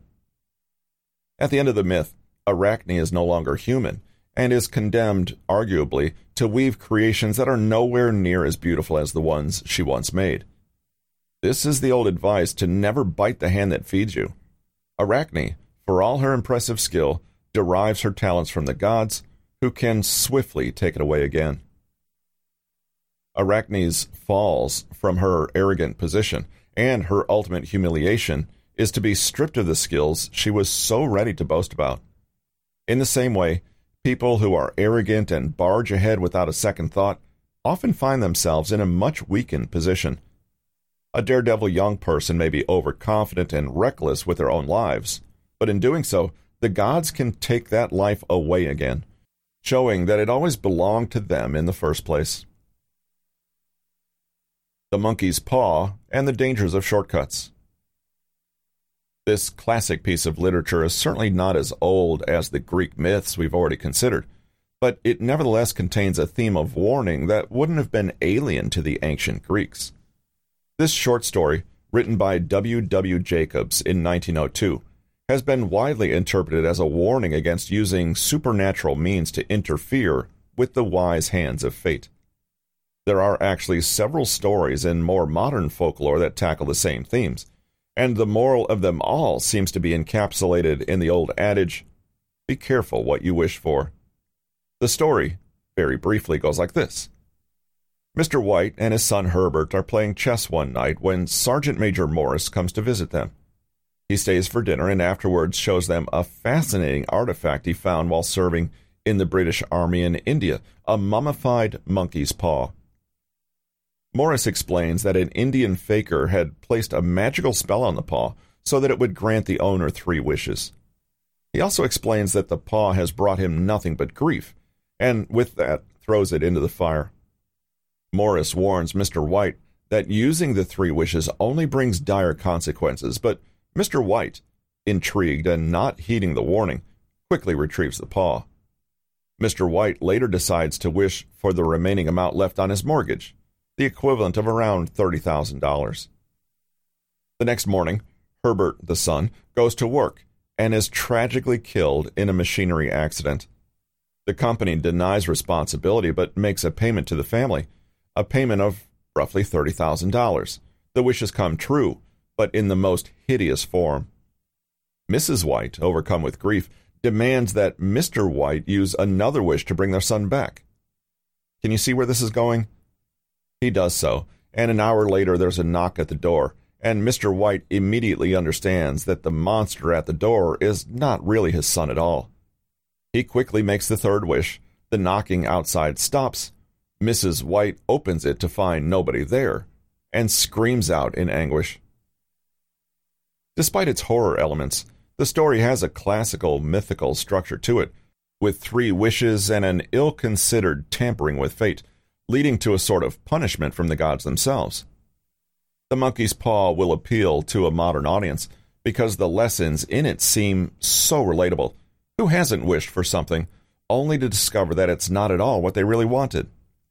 At the end of the myth, Arachne is no longer human, and is condemned, arguably, to weave creations that are nowhere near as beautiful as the ones she once made. This is the old advice to never bite the hand that feeds you. Arachne, for all her impressive skill, derives her talents from the gods, who can swiftly take it away again. Arachne's falls from her arrogant position and her ultimate humiliation is to be stripped of the skills she was so ready to boast about. In the same way, people who are arrogant and barge ahead without a second thought often find themselves in a much weakened position. A daredevil young person may be overconfident and reckless with their own lives, but in doing so, the gods can take that life away again, showing that it always belonged to them in the first place. The Monkey's Paw and the Dangers of Shortcuts. This classic piece of literature is certainly not as old as the Greek myths we've already considered, but it nevertheless contains a theme of warning that wouldn't have been alien to the ancient Greeks. This short story, written by W. W. Jacobs in 1902, has been widely interpreted as a warning against using supernatural means to interfere with the wise hands of fate. There are actually several stories in more modern folklore that tackle the same themes, and the moral of them all seems to be encapsulated in the old adage, "Be careful what you wish for." The story, very briefly, goes like this. Mr. White and his son Herbert are playing chess one night when Sergeant Major Morris comes to visit them. He stays for dinner and afterwards shows them a fascinating artifact he found while serving in the British Army in India, a mummified monkey's paw. Morris explains that an Indian faker had placed a magical spell on the paw so that it would grant the owner 3 wishes. He also explains that the paw has brought him nothing but grief, and with that throws it into the fire. Morris warns Mr. White that using the 3 wishes only brings dire consequences, but Mr. White, intrigued and not heeding the warning, quickly retrieves the paw. Mr. White later decides to wish for the remaining amount left on his mortgage, the equivalent of around $30,000. The next morning, Herbert, the son, goes to work and is tragically killed in a machinery accident. The company denies responsibility but makes a payment to the family, a payment of roughly $30,000. The wishes come true, but in the most hideous form. Mrs. White, overcome with grief, demands that Mr. White use another wish to bring their son back. Can you see where this is going? He does so, and an hour later there's a knock at the door, and Mr. White immediately understands that the monster at the door is not really his son at all. He quickly makes the 3rd wish. The knocking outside stops. Mrs. White opens it to find nobody there, and screams out in anguish. Despite its horror elements, The story has a classical mythical structure to it, with 3 wishes and an ill-considered tampering with fate, leading to a sort of punishment from the gods themselves. The Monkey's Paw will appeal to a modern audience because the lessons in it seem so relatable. Who hasn't wished for something, only to discover that it's not at all what they really wanted?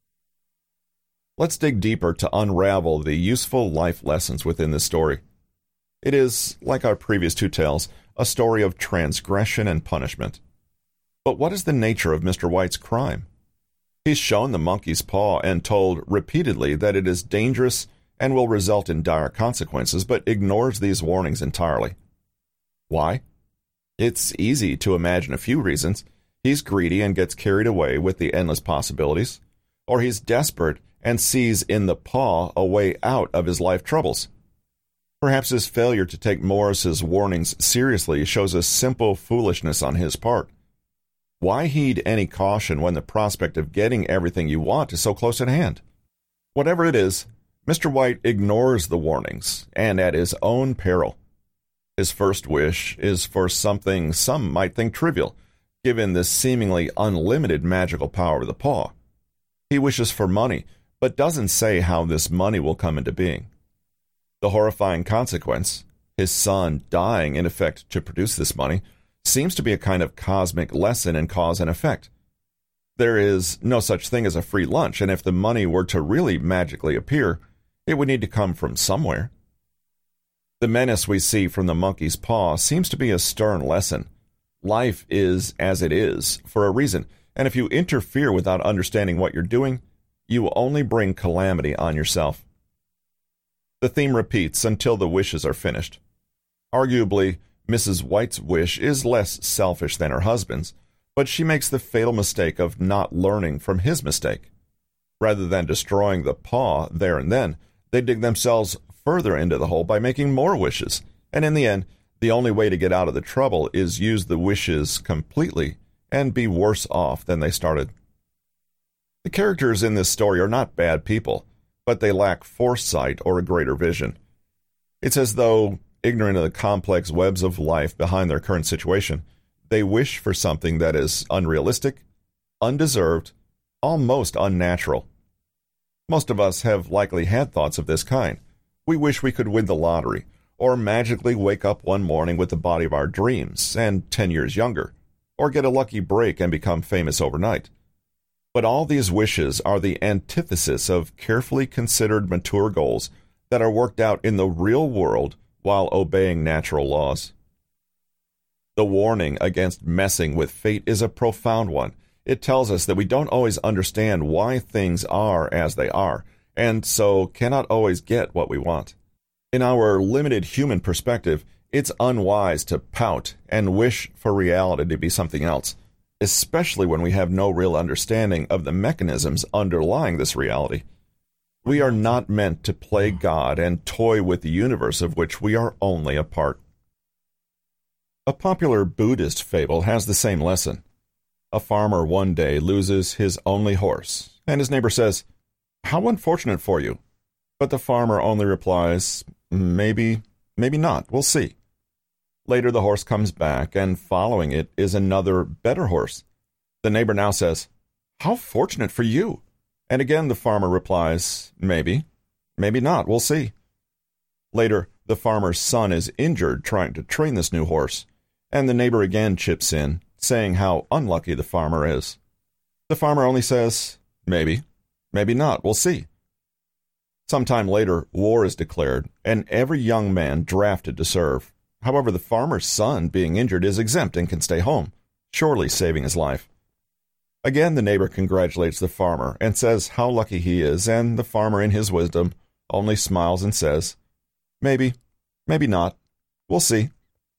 Let's dig deeper to unravel the useful life lessons within this story. It is, like our previous 2 tales, a story of transgression and punishment. But what is the nature of Mr. White's crime? He's shown the monkey's paw and told repeatedly that it is dangerous and will result in dire consequences, but ignores these warnings entirely. Why? It's easy to imagine a few reasons. He's greedy and gets carried away with the endless possibilities, or he's desperate and sees in the paw a way out of his life troubles. Perhaps his failure to take Morris's warnings seriously shows a simple foolishness on his part. Why heed any caution when the prospect of getting everything you want is so close at hand? Whatever it is, Mr. White ignores the warnings, and at his own peril. His first wish is for something some might think trivial, given the seemingly unlimited magical power of the paw. He wishes for money, but doesn't say how this money will come into being. The horrifying consequence, his son dying in effect to produce this money, seems to be a kind of cosmic lesson in cause and effect. There is no such thing as a free lunch, and if the money were to really magically appear, it would need to come from somewhere. The menace we see from the monkey's paw seems to be a stern lesson. Life is as it is for a reason, and if you interfere without understanding what you're doing, you will only bring calamity on yourself. The theme repeats until the wishes are finished. Arguably, Mrs. White's wish is less selfish than her husband's, but she makes the fatal mistake of not learning from his mistake. Rather than destroying the paw there and then, they dig themselves further into the hole by making more wishes, and in the end, the only way to get out of the trouble is use the wishes completely and be worse off than they started. The characters in this story are not bad people, but they lack foresight or a greater vision. It's as though, ignorant of the complex webs of life behind their current situation, they wish for something that is unrealistic, undeserved, almost unnatural. Most of us have likely had thoughts of this kind. We wish we could win the lottery, or magically wake up one morning with the body of our dreams and 10 years younger, or get a lucky break and become famous overnight. But all these wishes are the antithesis of carefully considered mature goals that are worked out in the real world while obeying natural laws. The warning against messing with fate is a profound one. It tells us that we don't always understand why things are as they are, and so cannot always get what we want. In our limited human perspective, it's unwise to pout and wish for reality to be something else, especially when we have no real understanding of the mechanisms underlying this reality. We are not meant to play God and toy with the universe of which we are only a part. A popular Buddhist fable has the same lesson. A farmer one day loses his only horse, and his neighbor says, "How unfortunate for you." But the farmer only replies, Maybe not, we'll see." Later the horse comes back, and following it is another, better horse. The neighbor now says, "How fortunate for you." And again the farmer replies, Maybe not, we'll see." Later, the farmer's son is injured trying to train this new horse, and the neighbor again chips in, saying how unlucky the farmer is. The farmer only says, Maybe not, we'll see." Sometime later, war is declared, and every young man drafted to serve. However, the farmer's son, being injured, is exempt and can stay home, surely saving his life. Again, the neighbor congratulates the farmer and says how lucky he is, and the farmer, in his wisdom, only smiles and says, Maybe not, we'll see."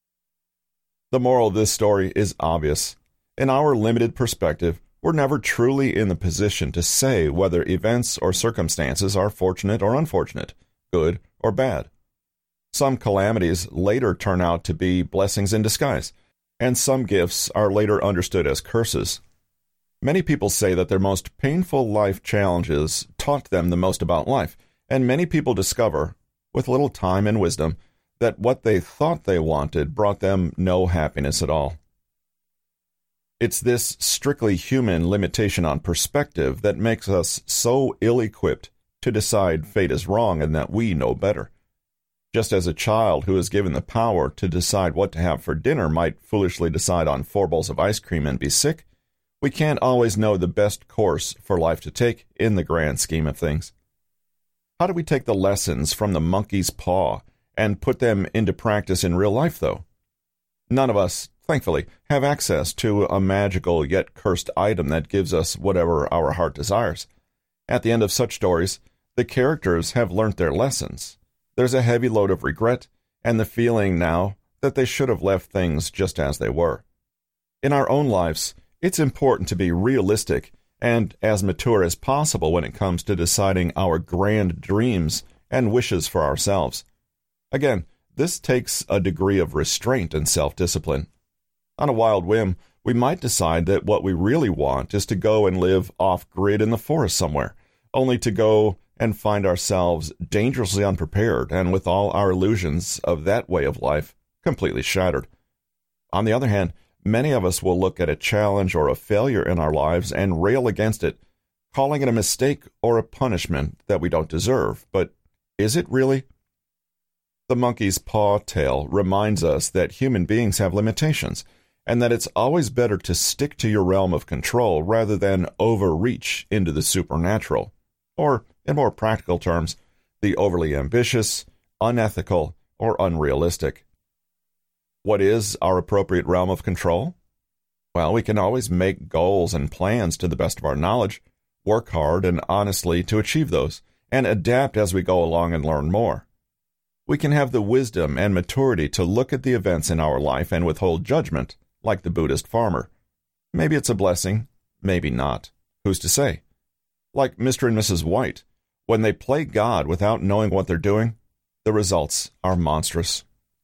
The moral of this story is obvious. In our limited perspective, we're never truly in the position to say whether events or circumstances are fortunate or unfortunate, good or bad. Some calamities later turn out to be blessings in disguise, and some gifts are later understood as curses. Many people say that their most painful life challenges taught them the most about life, and many people discover, with little time and wisdom, that what they thought they wanted brought them no happiness at all. It's this strictly human limitation on perspective that makes us so ill-equipped to decide fate is wrong and that we know better. Just as a child who is given the power to decide what to have for dinner might foolishly decide on 4 bowls of ice cream and be sick, we can't always know the best course for life to take in the grand scheme of things. How do we take the lessons from the monkey's paw and put them into practice in real life, though? None of us, thankfully, have access to a magical yet cursed item that gives us whatever our heart desires. At the end of such stories, the characters have learnt their lessons. There's a heavy load of regret and the feeling now that they should have left things just as they were. In our own lives, it's important to be realistic and as mature as possible when it comes to deciding our grand dreams and wishes for ourselves. Again, this takes a degree of restraint and self-discipline. On a wild whim, we might decide that what we really want is to go and live off-grid in the forest somewhere, only to go and find ourselves dangerously unprepared and with all our illusions of that way of life completely shattered. On the other hand, many of us will look at a challenge or a failure in our lives and rail against it, calling it a mistake or a punishment that we don't deserve. But is it really? The monkey's paw tale reminds us that human beings have limitations, and that it's always better to stick to your realm of control rather than overreach into the supernatural, or, in more practical terms, the overly ambitious, unethical, or unrealistic. What is our appropriate realm of control? Well, we can always make goals and plans to the best of our knowledge, work hard and honestly to achieve those, and adapt as we go along and learn more. We can have the wisdom and maturity to look at the events in our life and withhold judgment, like the Buddhist farmer. Maybe it's a blessing, maybe not. Who's to say? Like Mr. and Mrs. White, when they play God without knowing what they're doing, the results are monstrous.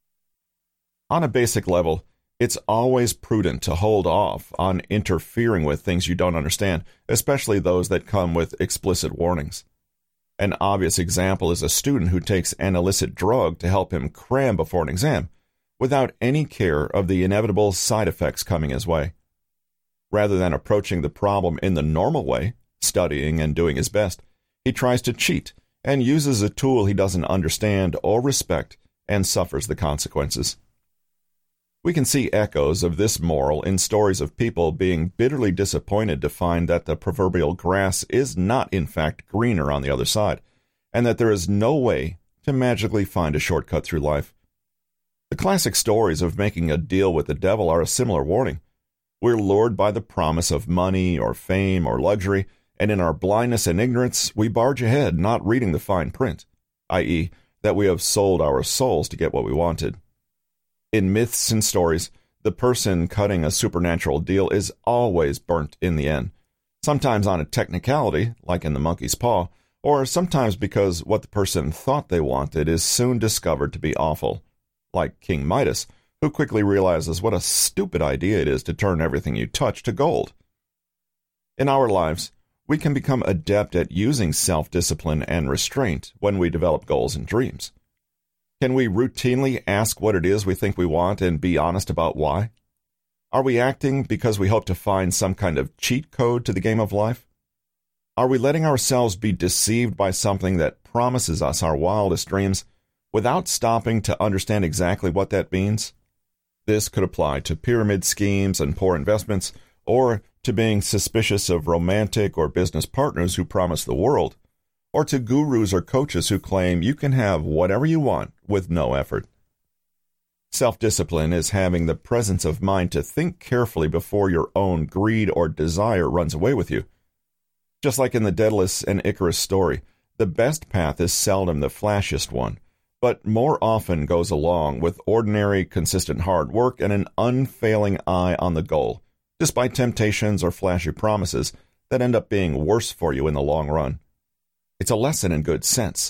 On a basic level, it's always prudent to hold off on interfering with things you don't understand, especially those that come with explicit warnings. An obvious example is a student who takes an illicit drug to help him cram before an exam, without any care of the inevitable side effects coming his way. Rather than approaching the problem in the normal way, studying and doing his best, he tries to cheat and uses a tool he doesn't understand or respect and suffers the consequences. We can see echoes of this moral in stories of people being bitterly disappointed to find that the proverbial grass is not in fact greener on the other side, and that there is no way to magically find a shortcut through life. The classic stories of making a deal with the devil are a similar warning. We're lured by the promise of money or fame or luxury, and in our blindness and ignorance, we barge ahead, not reading the fine print, i.e., that we have sold our souls to get what we wanted. In myths and stories, the person cutting a supernatural deal is always burnt in the end, sometimes on a technicality, like in the monkey's paw, or sometimes because what the person thought they wanted is soon discovered to be awful, like King Midas, who quickly realizes what a stupid idea it is to turn everything you touch to gold. In our lives, we can become adept at using self-discipline and restraint when we develop goals and dreams. Can we routinely ask what it is we think we want and be honest about why? Are we acting because we hope to find some kind of cheat code to the game of life? Are we letting ourselves be deceived by something that promises us our wildest dreams without stopping to understand exactly what that means? This could apply to pyramid schemes and poor investments, or to being suspicious of romantic or business partners who promise the world, or to gurus or coaches who claim you can have whatever you want with no effort. Self-discipline is having the presence of mind to think carefully before your own greed or desire runs away with you. Just like in the Daedalus and Icarus story, the best path is seldom the flashiest one, but more often goes along with ordinary, consistent hard work and an unfailing eye on the goal, despite temptations or flashy promises that end up being worse for you in the long run. It's a lesson in good sense.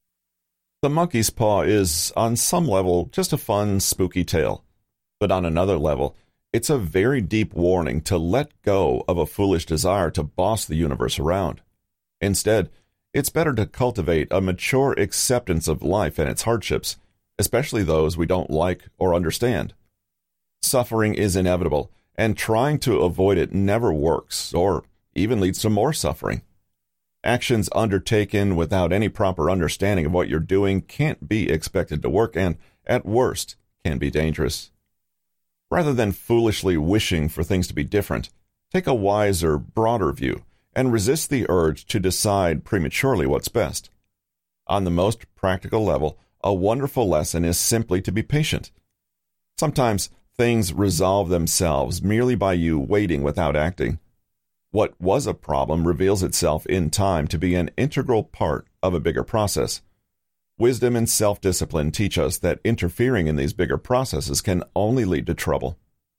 The monkey's paw is, on some level, just a fun, spooky tale. But on another level, it's a very deep warning to let go of a foolish desire to boss the universe around. Instead, it's better to cultivate a mature acceptance of life and its hardships, especially those we don't like or understand. Suffering is inevitable, and trying to avoid it never works, or even leads to more suffering. Actions undertaken without any proper understanding of what you're doing can't be expected to work, and, at worst, can be dangerous. Rather than foolishly wishing for things to be different, take a wiser, broader view, and resist the urge to decide prematurely what's best. On the most practical level, a wonderful lesson is simply to be patient. Sometimes things resolve themselves merely by you waiting without acting. What was a problem reveals itself in time to be an integral part of a bigger process. Wisdom and self-discipline teach us that interfering in these bigger processes can only lead to trouble.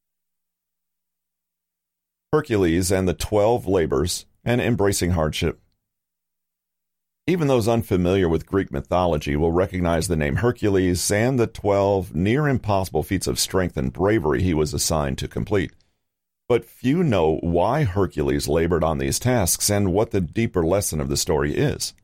Hercules and the 12 labors and embracing hardship. Even those unfamiliar with Greek mythology will recognize the name Hercules and the 12 near-impossible feats of strength and bravery he was assigned to complete. But few know why Hercules labored on these tasks and what the deeper lesson of the story is.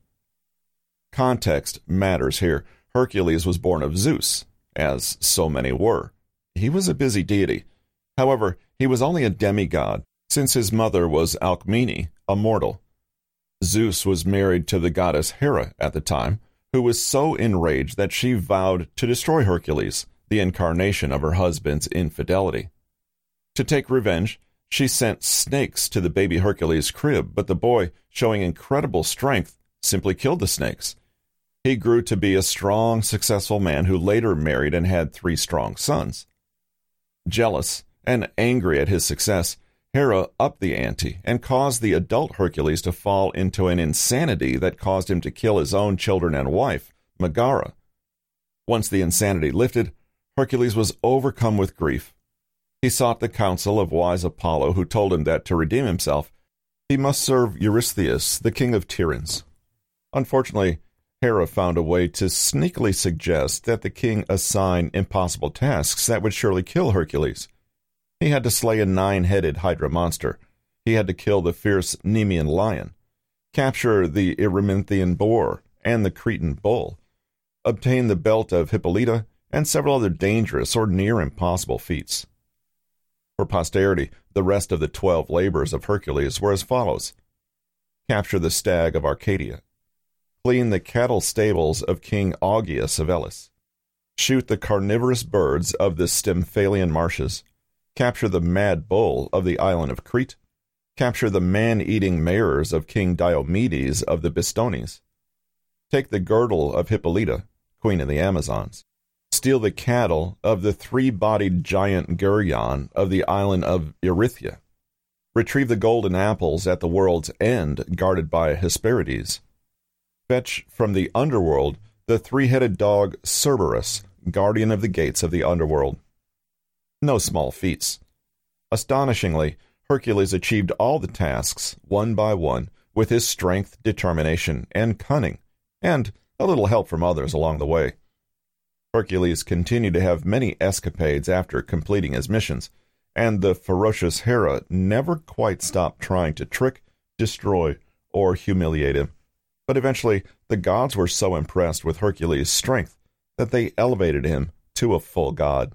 Context matters here. Hercules was born of Zeus, as so many were. He was a busy deity. However, he was only a demigod, since his mother was Alcmene, a mortal. Zeus was married to the goddess Hera at the time, who was so enraged that she vowed to destroy Hercules, the incarnation of her husband's infidelity. To take revenge, she sent snakes to the baby Hercules' crib, but the boy, showing incredible strength, simply killed the snakes. He grew to be a strong, successful man who later married and had 3 strong sons. Jealous and angry at his success, Hera upped the ante and caused the adult Hercules to fall into an insanity that caused him to kill his own children and wife, Megara. Once the insanity lifted, Hercules was overcome with grief. He sought the counsel of wise Apollo, who told him that to redeem himself, he must serve Eurystheus, the king of Tiryns. Unfortunately, Hera found a way to sneakily suggest that the king assign impossible tasks that would surely kill Hercules. He had to slay a 9-headed Hydra monster. He had to kill the fierce Nemean lion, capture the Erymanthian boar and the Cretan bull, obtain the belt of Hippolyta, and several other dangerous or near-impossible feats. For posterity, the rest of the 12 labors of Hercules were as follows. Capture the stag of Arcadia. Clean the cattle stables of King Augeas of Elis. Shoot the carnivorous birds of the Stymphalian marshes. Capture the mad bull of the island of Crete. Capture the man-eating mares of King Diomedes of the Bistones. Take the girdle of Hippolyta, queen of the Amazons. Steal the cattle of the 3-bodied giant Geryon of the island of Erythia. Retrieve the golden apples at the world's end guarded by Hesperides. Fetch from the underworld the 3-headed dog Cerberus, guardian of the gates of the underworld. No small feats. Astonishingly, Hercules achieved all the tasks, one by one, with his strength, determination, and cunning, and a little help from others along the way. Hercules continued to have many escapades after completing his missions, and the ferocious Hera never quite stopped trying to trick, destroy, or humiliate him. But eventually, the gods were so impressed with Hercules' strength that they elevated him to a full god.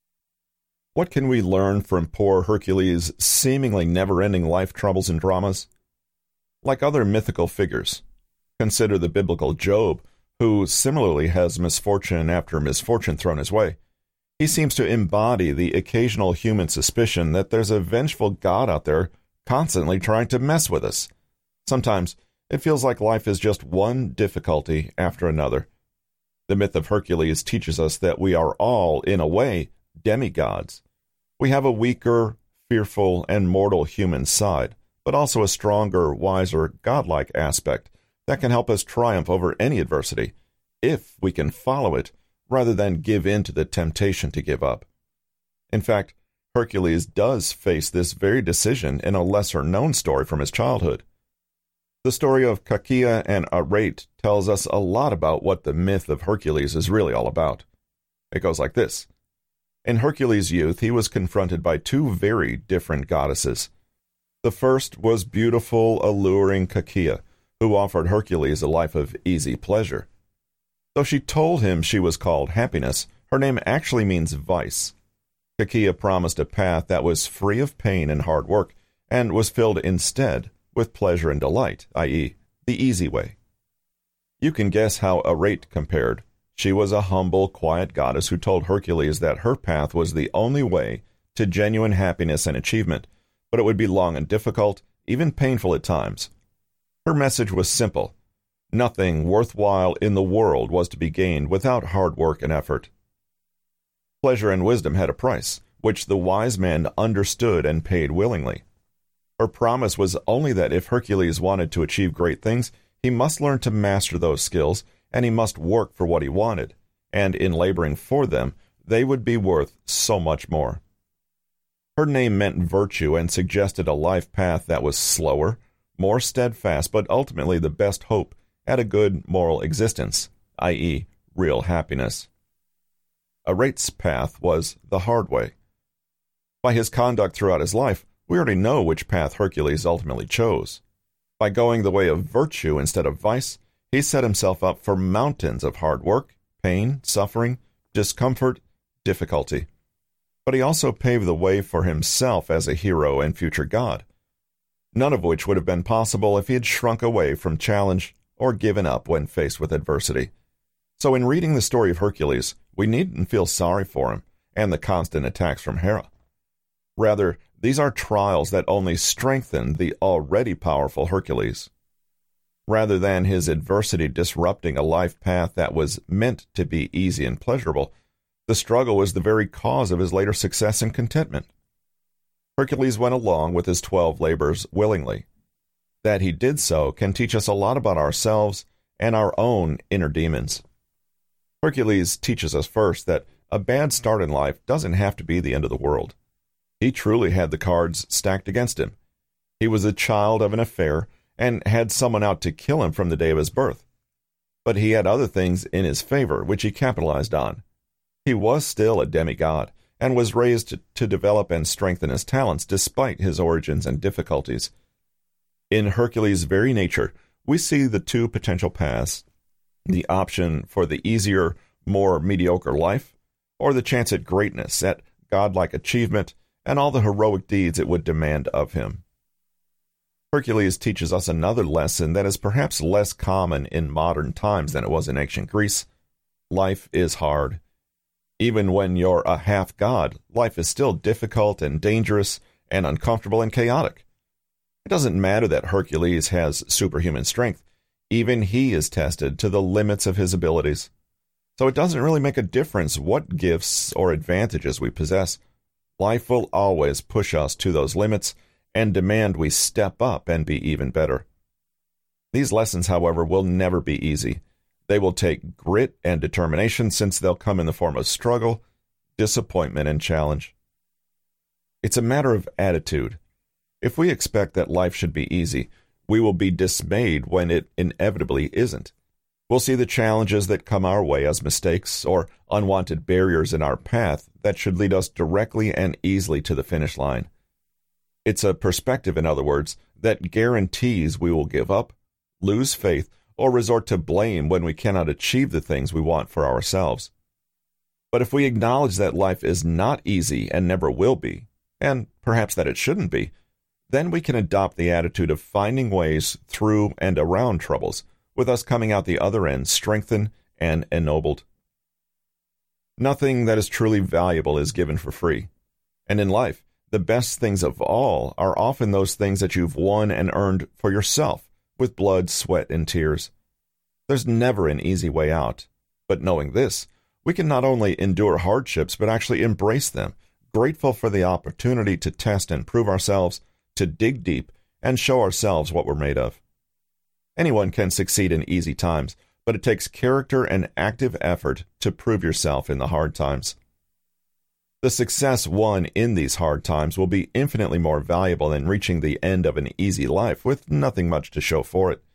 What can we learn from poor Hercules' seemingly never-ending life troubles and dramas? Like other mythical figures, consider the biblical Job, who similarly has misfortune after misfortune thrown his way. He seems to embody the occasional human suspicion that there's a vengeful God out there constantly trying to mess with us. Sometimes it feels like life is just one difficulty after another. The myth of Hercules teaches us that we are all, in a way, demigods. We have a weaker, fearful, and mortal human side, but also a stronger, wiser, godlike aspect that can help us triumph over any adversity, if we can follow it, rather than give in to the temptation to give up. In fact, Hercules does face this very decision in a lesser-known story from his childhood. The story of Kakia and Arete tells us a lot about what the myth of Hercules is really all about. It goes like this. In Hercules' youth, he was confronted by 2 very different goddesses. The first was beautiful, alluring Kakia, who offered Hercules a life of easy pleasure. Though she told him she was called Happiness, her name actually means vice. Kakia promised a path that was free of pain and hard work, and was filled instead with pleasure and delight, i.e., the easy way. You can guess how Arete compared. She was a humble, quiet goddess who told Hercules that her path was the only way to genuine happiness and achievement, but it would be long and difficult, even painful at times. Her message was simple. Nothing worthwhile in the world was to be gained without hard work and effort. Pleasure and wisdom had a price, which the wise man understood and paid willingly. Her promise was only that if Hercules wanted to achieve great things, he must learn to master those skills, and he must work for what he wanted, and in laboring for them, they would be worth so much more. Her name meant virtue and suggested a life path that was slower, more steadfast, but ultimately the best hope at a good moral existence, i.e., real happiness. Arate's path was the hard way. By his conduct throughout his life, we already know which path Hercules ultimately chose. By going the way of virtue instead of vice, he set himself up for mountains of hard work, pain, suffering, discomfort, difficulty. But he also paved the way for himself as a hero and future god, none of which would have been possible if he had shrunk away from challenge or given up when faced with adversity. So in reading the story of Hercules, we needn't feel sorry for him and the constant attacks from Hera. Rather, these are trials that only strengthen the already powerful Hercules. Rather than his adversity disrupting a life path that was meant to be easy and pleasurable, the struggle was the very cause of his later success and contentment. Hercules went along with his 12 labors willingly. That he did so can teach us a lot about ourselves and our own inner demons. Hercules teaches us first that a bad start in life doesn't have to be the end of the world. He truly had the cards stacked against him. He was a child of an affair and had someone out to kill him from the day of his birth. But he had other things in his favor, which he capitalized on. He was still a demigod, and was raised to develop and strengthen his talents despite his origins and difficulties. In Hercules' very nature, we see the two potential paths, the option for the easier, more mediocre life, or the chance at greatness, at godlike achievement, and all the heroic deeds it would demand of him. Hercules teaches us another lesson that is perhaps less common in modern times than it was in ancient Greece. Life is hard. Even when you're a half-god, life is still difficult and dangerous and uncomfortable and chaotic. It doesn't matter that Hercules has superhuman strength. Even he is tested to the limits of his abilities. So it doesn't really make a difference what gifts or advantages we possess. Life will always push us to those limits and demand we step up and be even better. These lessons, however, will never be easy. They will take grit and determination, since they'll come in the form of struggle, disappointment, and challenge. It's a matter of attitude. If we expect that life should be easy, we will be dismayed when it inevitably isn't. We'll see the challenges that come our way as mistakes or unwanted barriers in our path that should lead us directly and easily to the finish line. It's a perspective, in other words, that guarantees we will give up, lose faith, or resort to blame when we cannot achieve the things we want for ourselves. But if we acknowledge that life is not easy and never will be, and perhaps that it shouldn't be, then we can adopt the attitude of finding ways through and around troubles, with us coming out the other end strengthened and ennobled. Nothing that is truly valuable is given for free. And in life, the best things of all are often those things that you've won and earned for yourself, with blood, sweat, and tears. There's never an easy way out. But knowing this, we can not only endure hardships, but actually embrace them, grateful for the opportunity to test and prove ourselves, to dig deep, and show ourselves what we're made of. Anyone can succeed in easy times, but it takes character and active effort to prove yourself in the hard times. The success won in these hard times will be infinitely more valuable than reaching the end of an easy life with nothing much to show for it.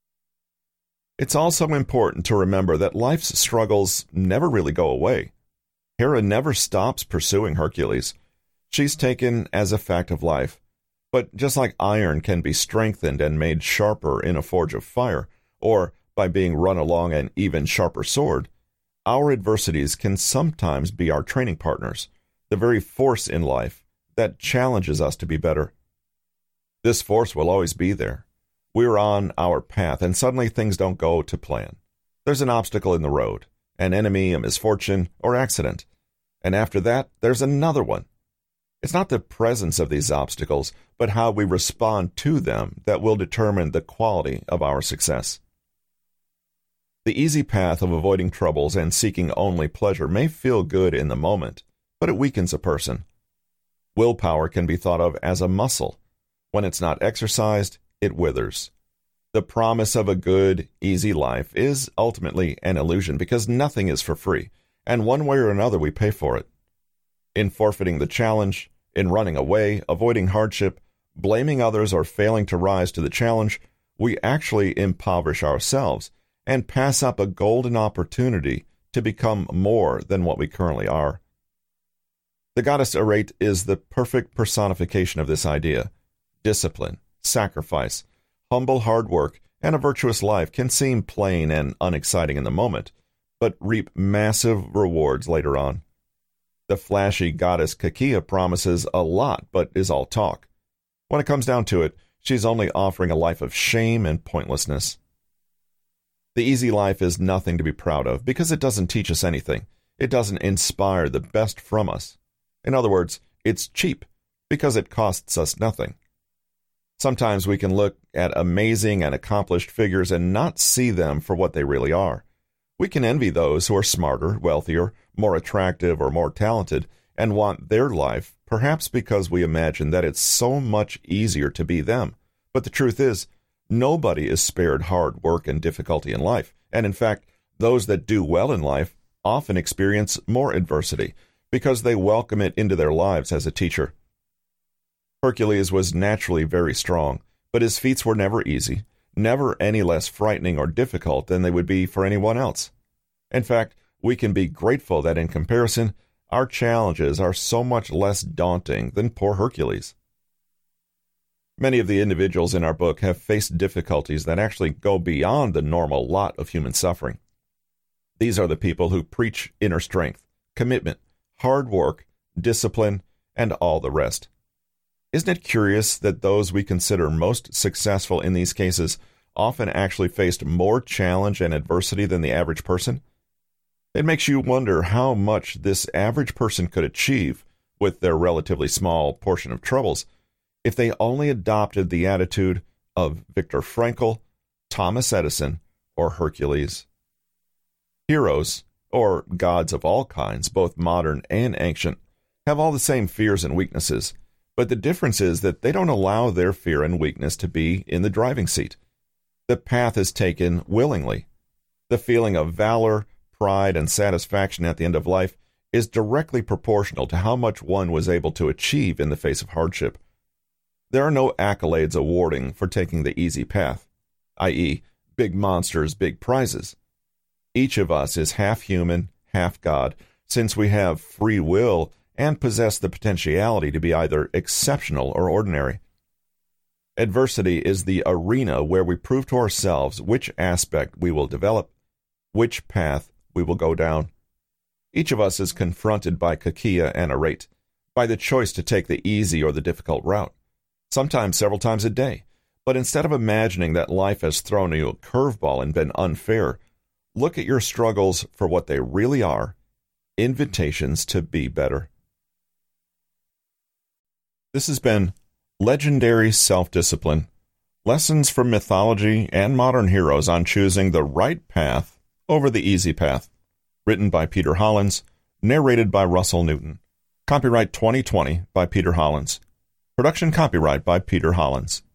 It's also important to remember that life's struggles never really go away. Hera never stops pursuing Hercules. She's taken as a fact of life. But just like iron can be strengthened and made sharper in a forge of fire, or by being run along an even sharper sword, our adversities can sometimes be our training partners, the very force in life that challenges us to be better. This force will always be there. We're on our path, and suddenly things don't go to plan. There's an obstacle in the road, an enemy, a misfortune, or accident. And after that, there's another one. It's not the presence of these obstacles, but how we respond to them that will determine the quality of our success. The easy path of avoiding troubles and seeking only pleasure may feel good in the moment, but it weakens a person. Willpower can be thought of as a muscle. When it's not exercised, it withers. The promise of a good, easy life is ultimately an illusion because nothing is for free, and one way or another we pay for it. In forfeiting the challenge, in running away, avoiding hardship, blaming others, or failing to rise to the challenge, we actually impoverish ourselves and pass up a golden opportunity to become more than what we currently are. The goddess Arete is the perfect personification of this idea. Discipline, sacrifice, humble hard work, and a virtuous life can seem plain and unexciting in the moment, but reap massive rewards later on. The flashy goddess Kakia promises a lot, but is all talk. When it comes down to it, she's only offering a life of shame and pointlessness. The easy life is nothing to be proud of because it doesn't teach us anything. It doesn't inspire the best from us. In other words, it's cheap because it costs us nothing. Sometimes we can look at amazing and accomplished figures and not see them for what they really are. We can envy those who are smarter, wealthier, more attractive, or more talented, and want their life, perhaps because we imagine that it's so much easier to be them. But the truth is, nobody is spared hard work and difficulty in life, and in fact, those that do well in life often experience more adversity because they welcome it into their lives as a teacher. Hercules was naturally very strong, but his feats were never easy, never any less frightening or difficult than they would be for anyone else. In fact, we can be grateful that in comparison, our challenges are so much less daunting than poor Hercules. Many of the individuals in our book have faced difficulties that actually go beyond the normal lot of human suffering. These are the people who preach inner strength, commitment, hard work, discipline, and all the rest. Isn't it curious that those we consider most successful in these cases often actually faced more challenge and adversity than the average person? It makes you wonder how much this average person could achieve with their relatively small portion of troubles if they only adopted the attitude of Viktor Frankl, Thomas Edison, or Hercules. Heroes, or gods of all kinds, both modern and ancient, have all the same fears and weaknesses, but the difference is that they don't allow their fear and weakness to be in the driving seat. The path is taken willingly. The feeling of valor, pride, and satisfaction at the end of life is directly proportional to how much one was able to achieve in the face of hardship. There are no accolades awarding for taking the easy path, i.e., big monsters, big prizes. Each of us is half human, half God, since we have free will and possess the potentiality to be either exceptional or ordinary. Adversity is the arena where we prove to ourselves which aspect we will develop, which path we will go down. Each of us is confronted by Kakia and Arete, by the choice to take the easy or the difficult route, sometimes several times a day. But instead of imagining that life has thrown you a curveball and been unfair, look at your struggles for what they really are, invitations to be better. This has been Legendary Self-Discipline, Lessons from Mythology and Modern Heroes on Choosing the Right Path over the Easy Path. Written by Peter Hollins, narrated by Russell Newton. Copyright 2020 by Peter Hollins. Production copyright by Peter Hollins.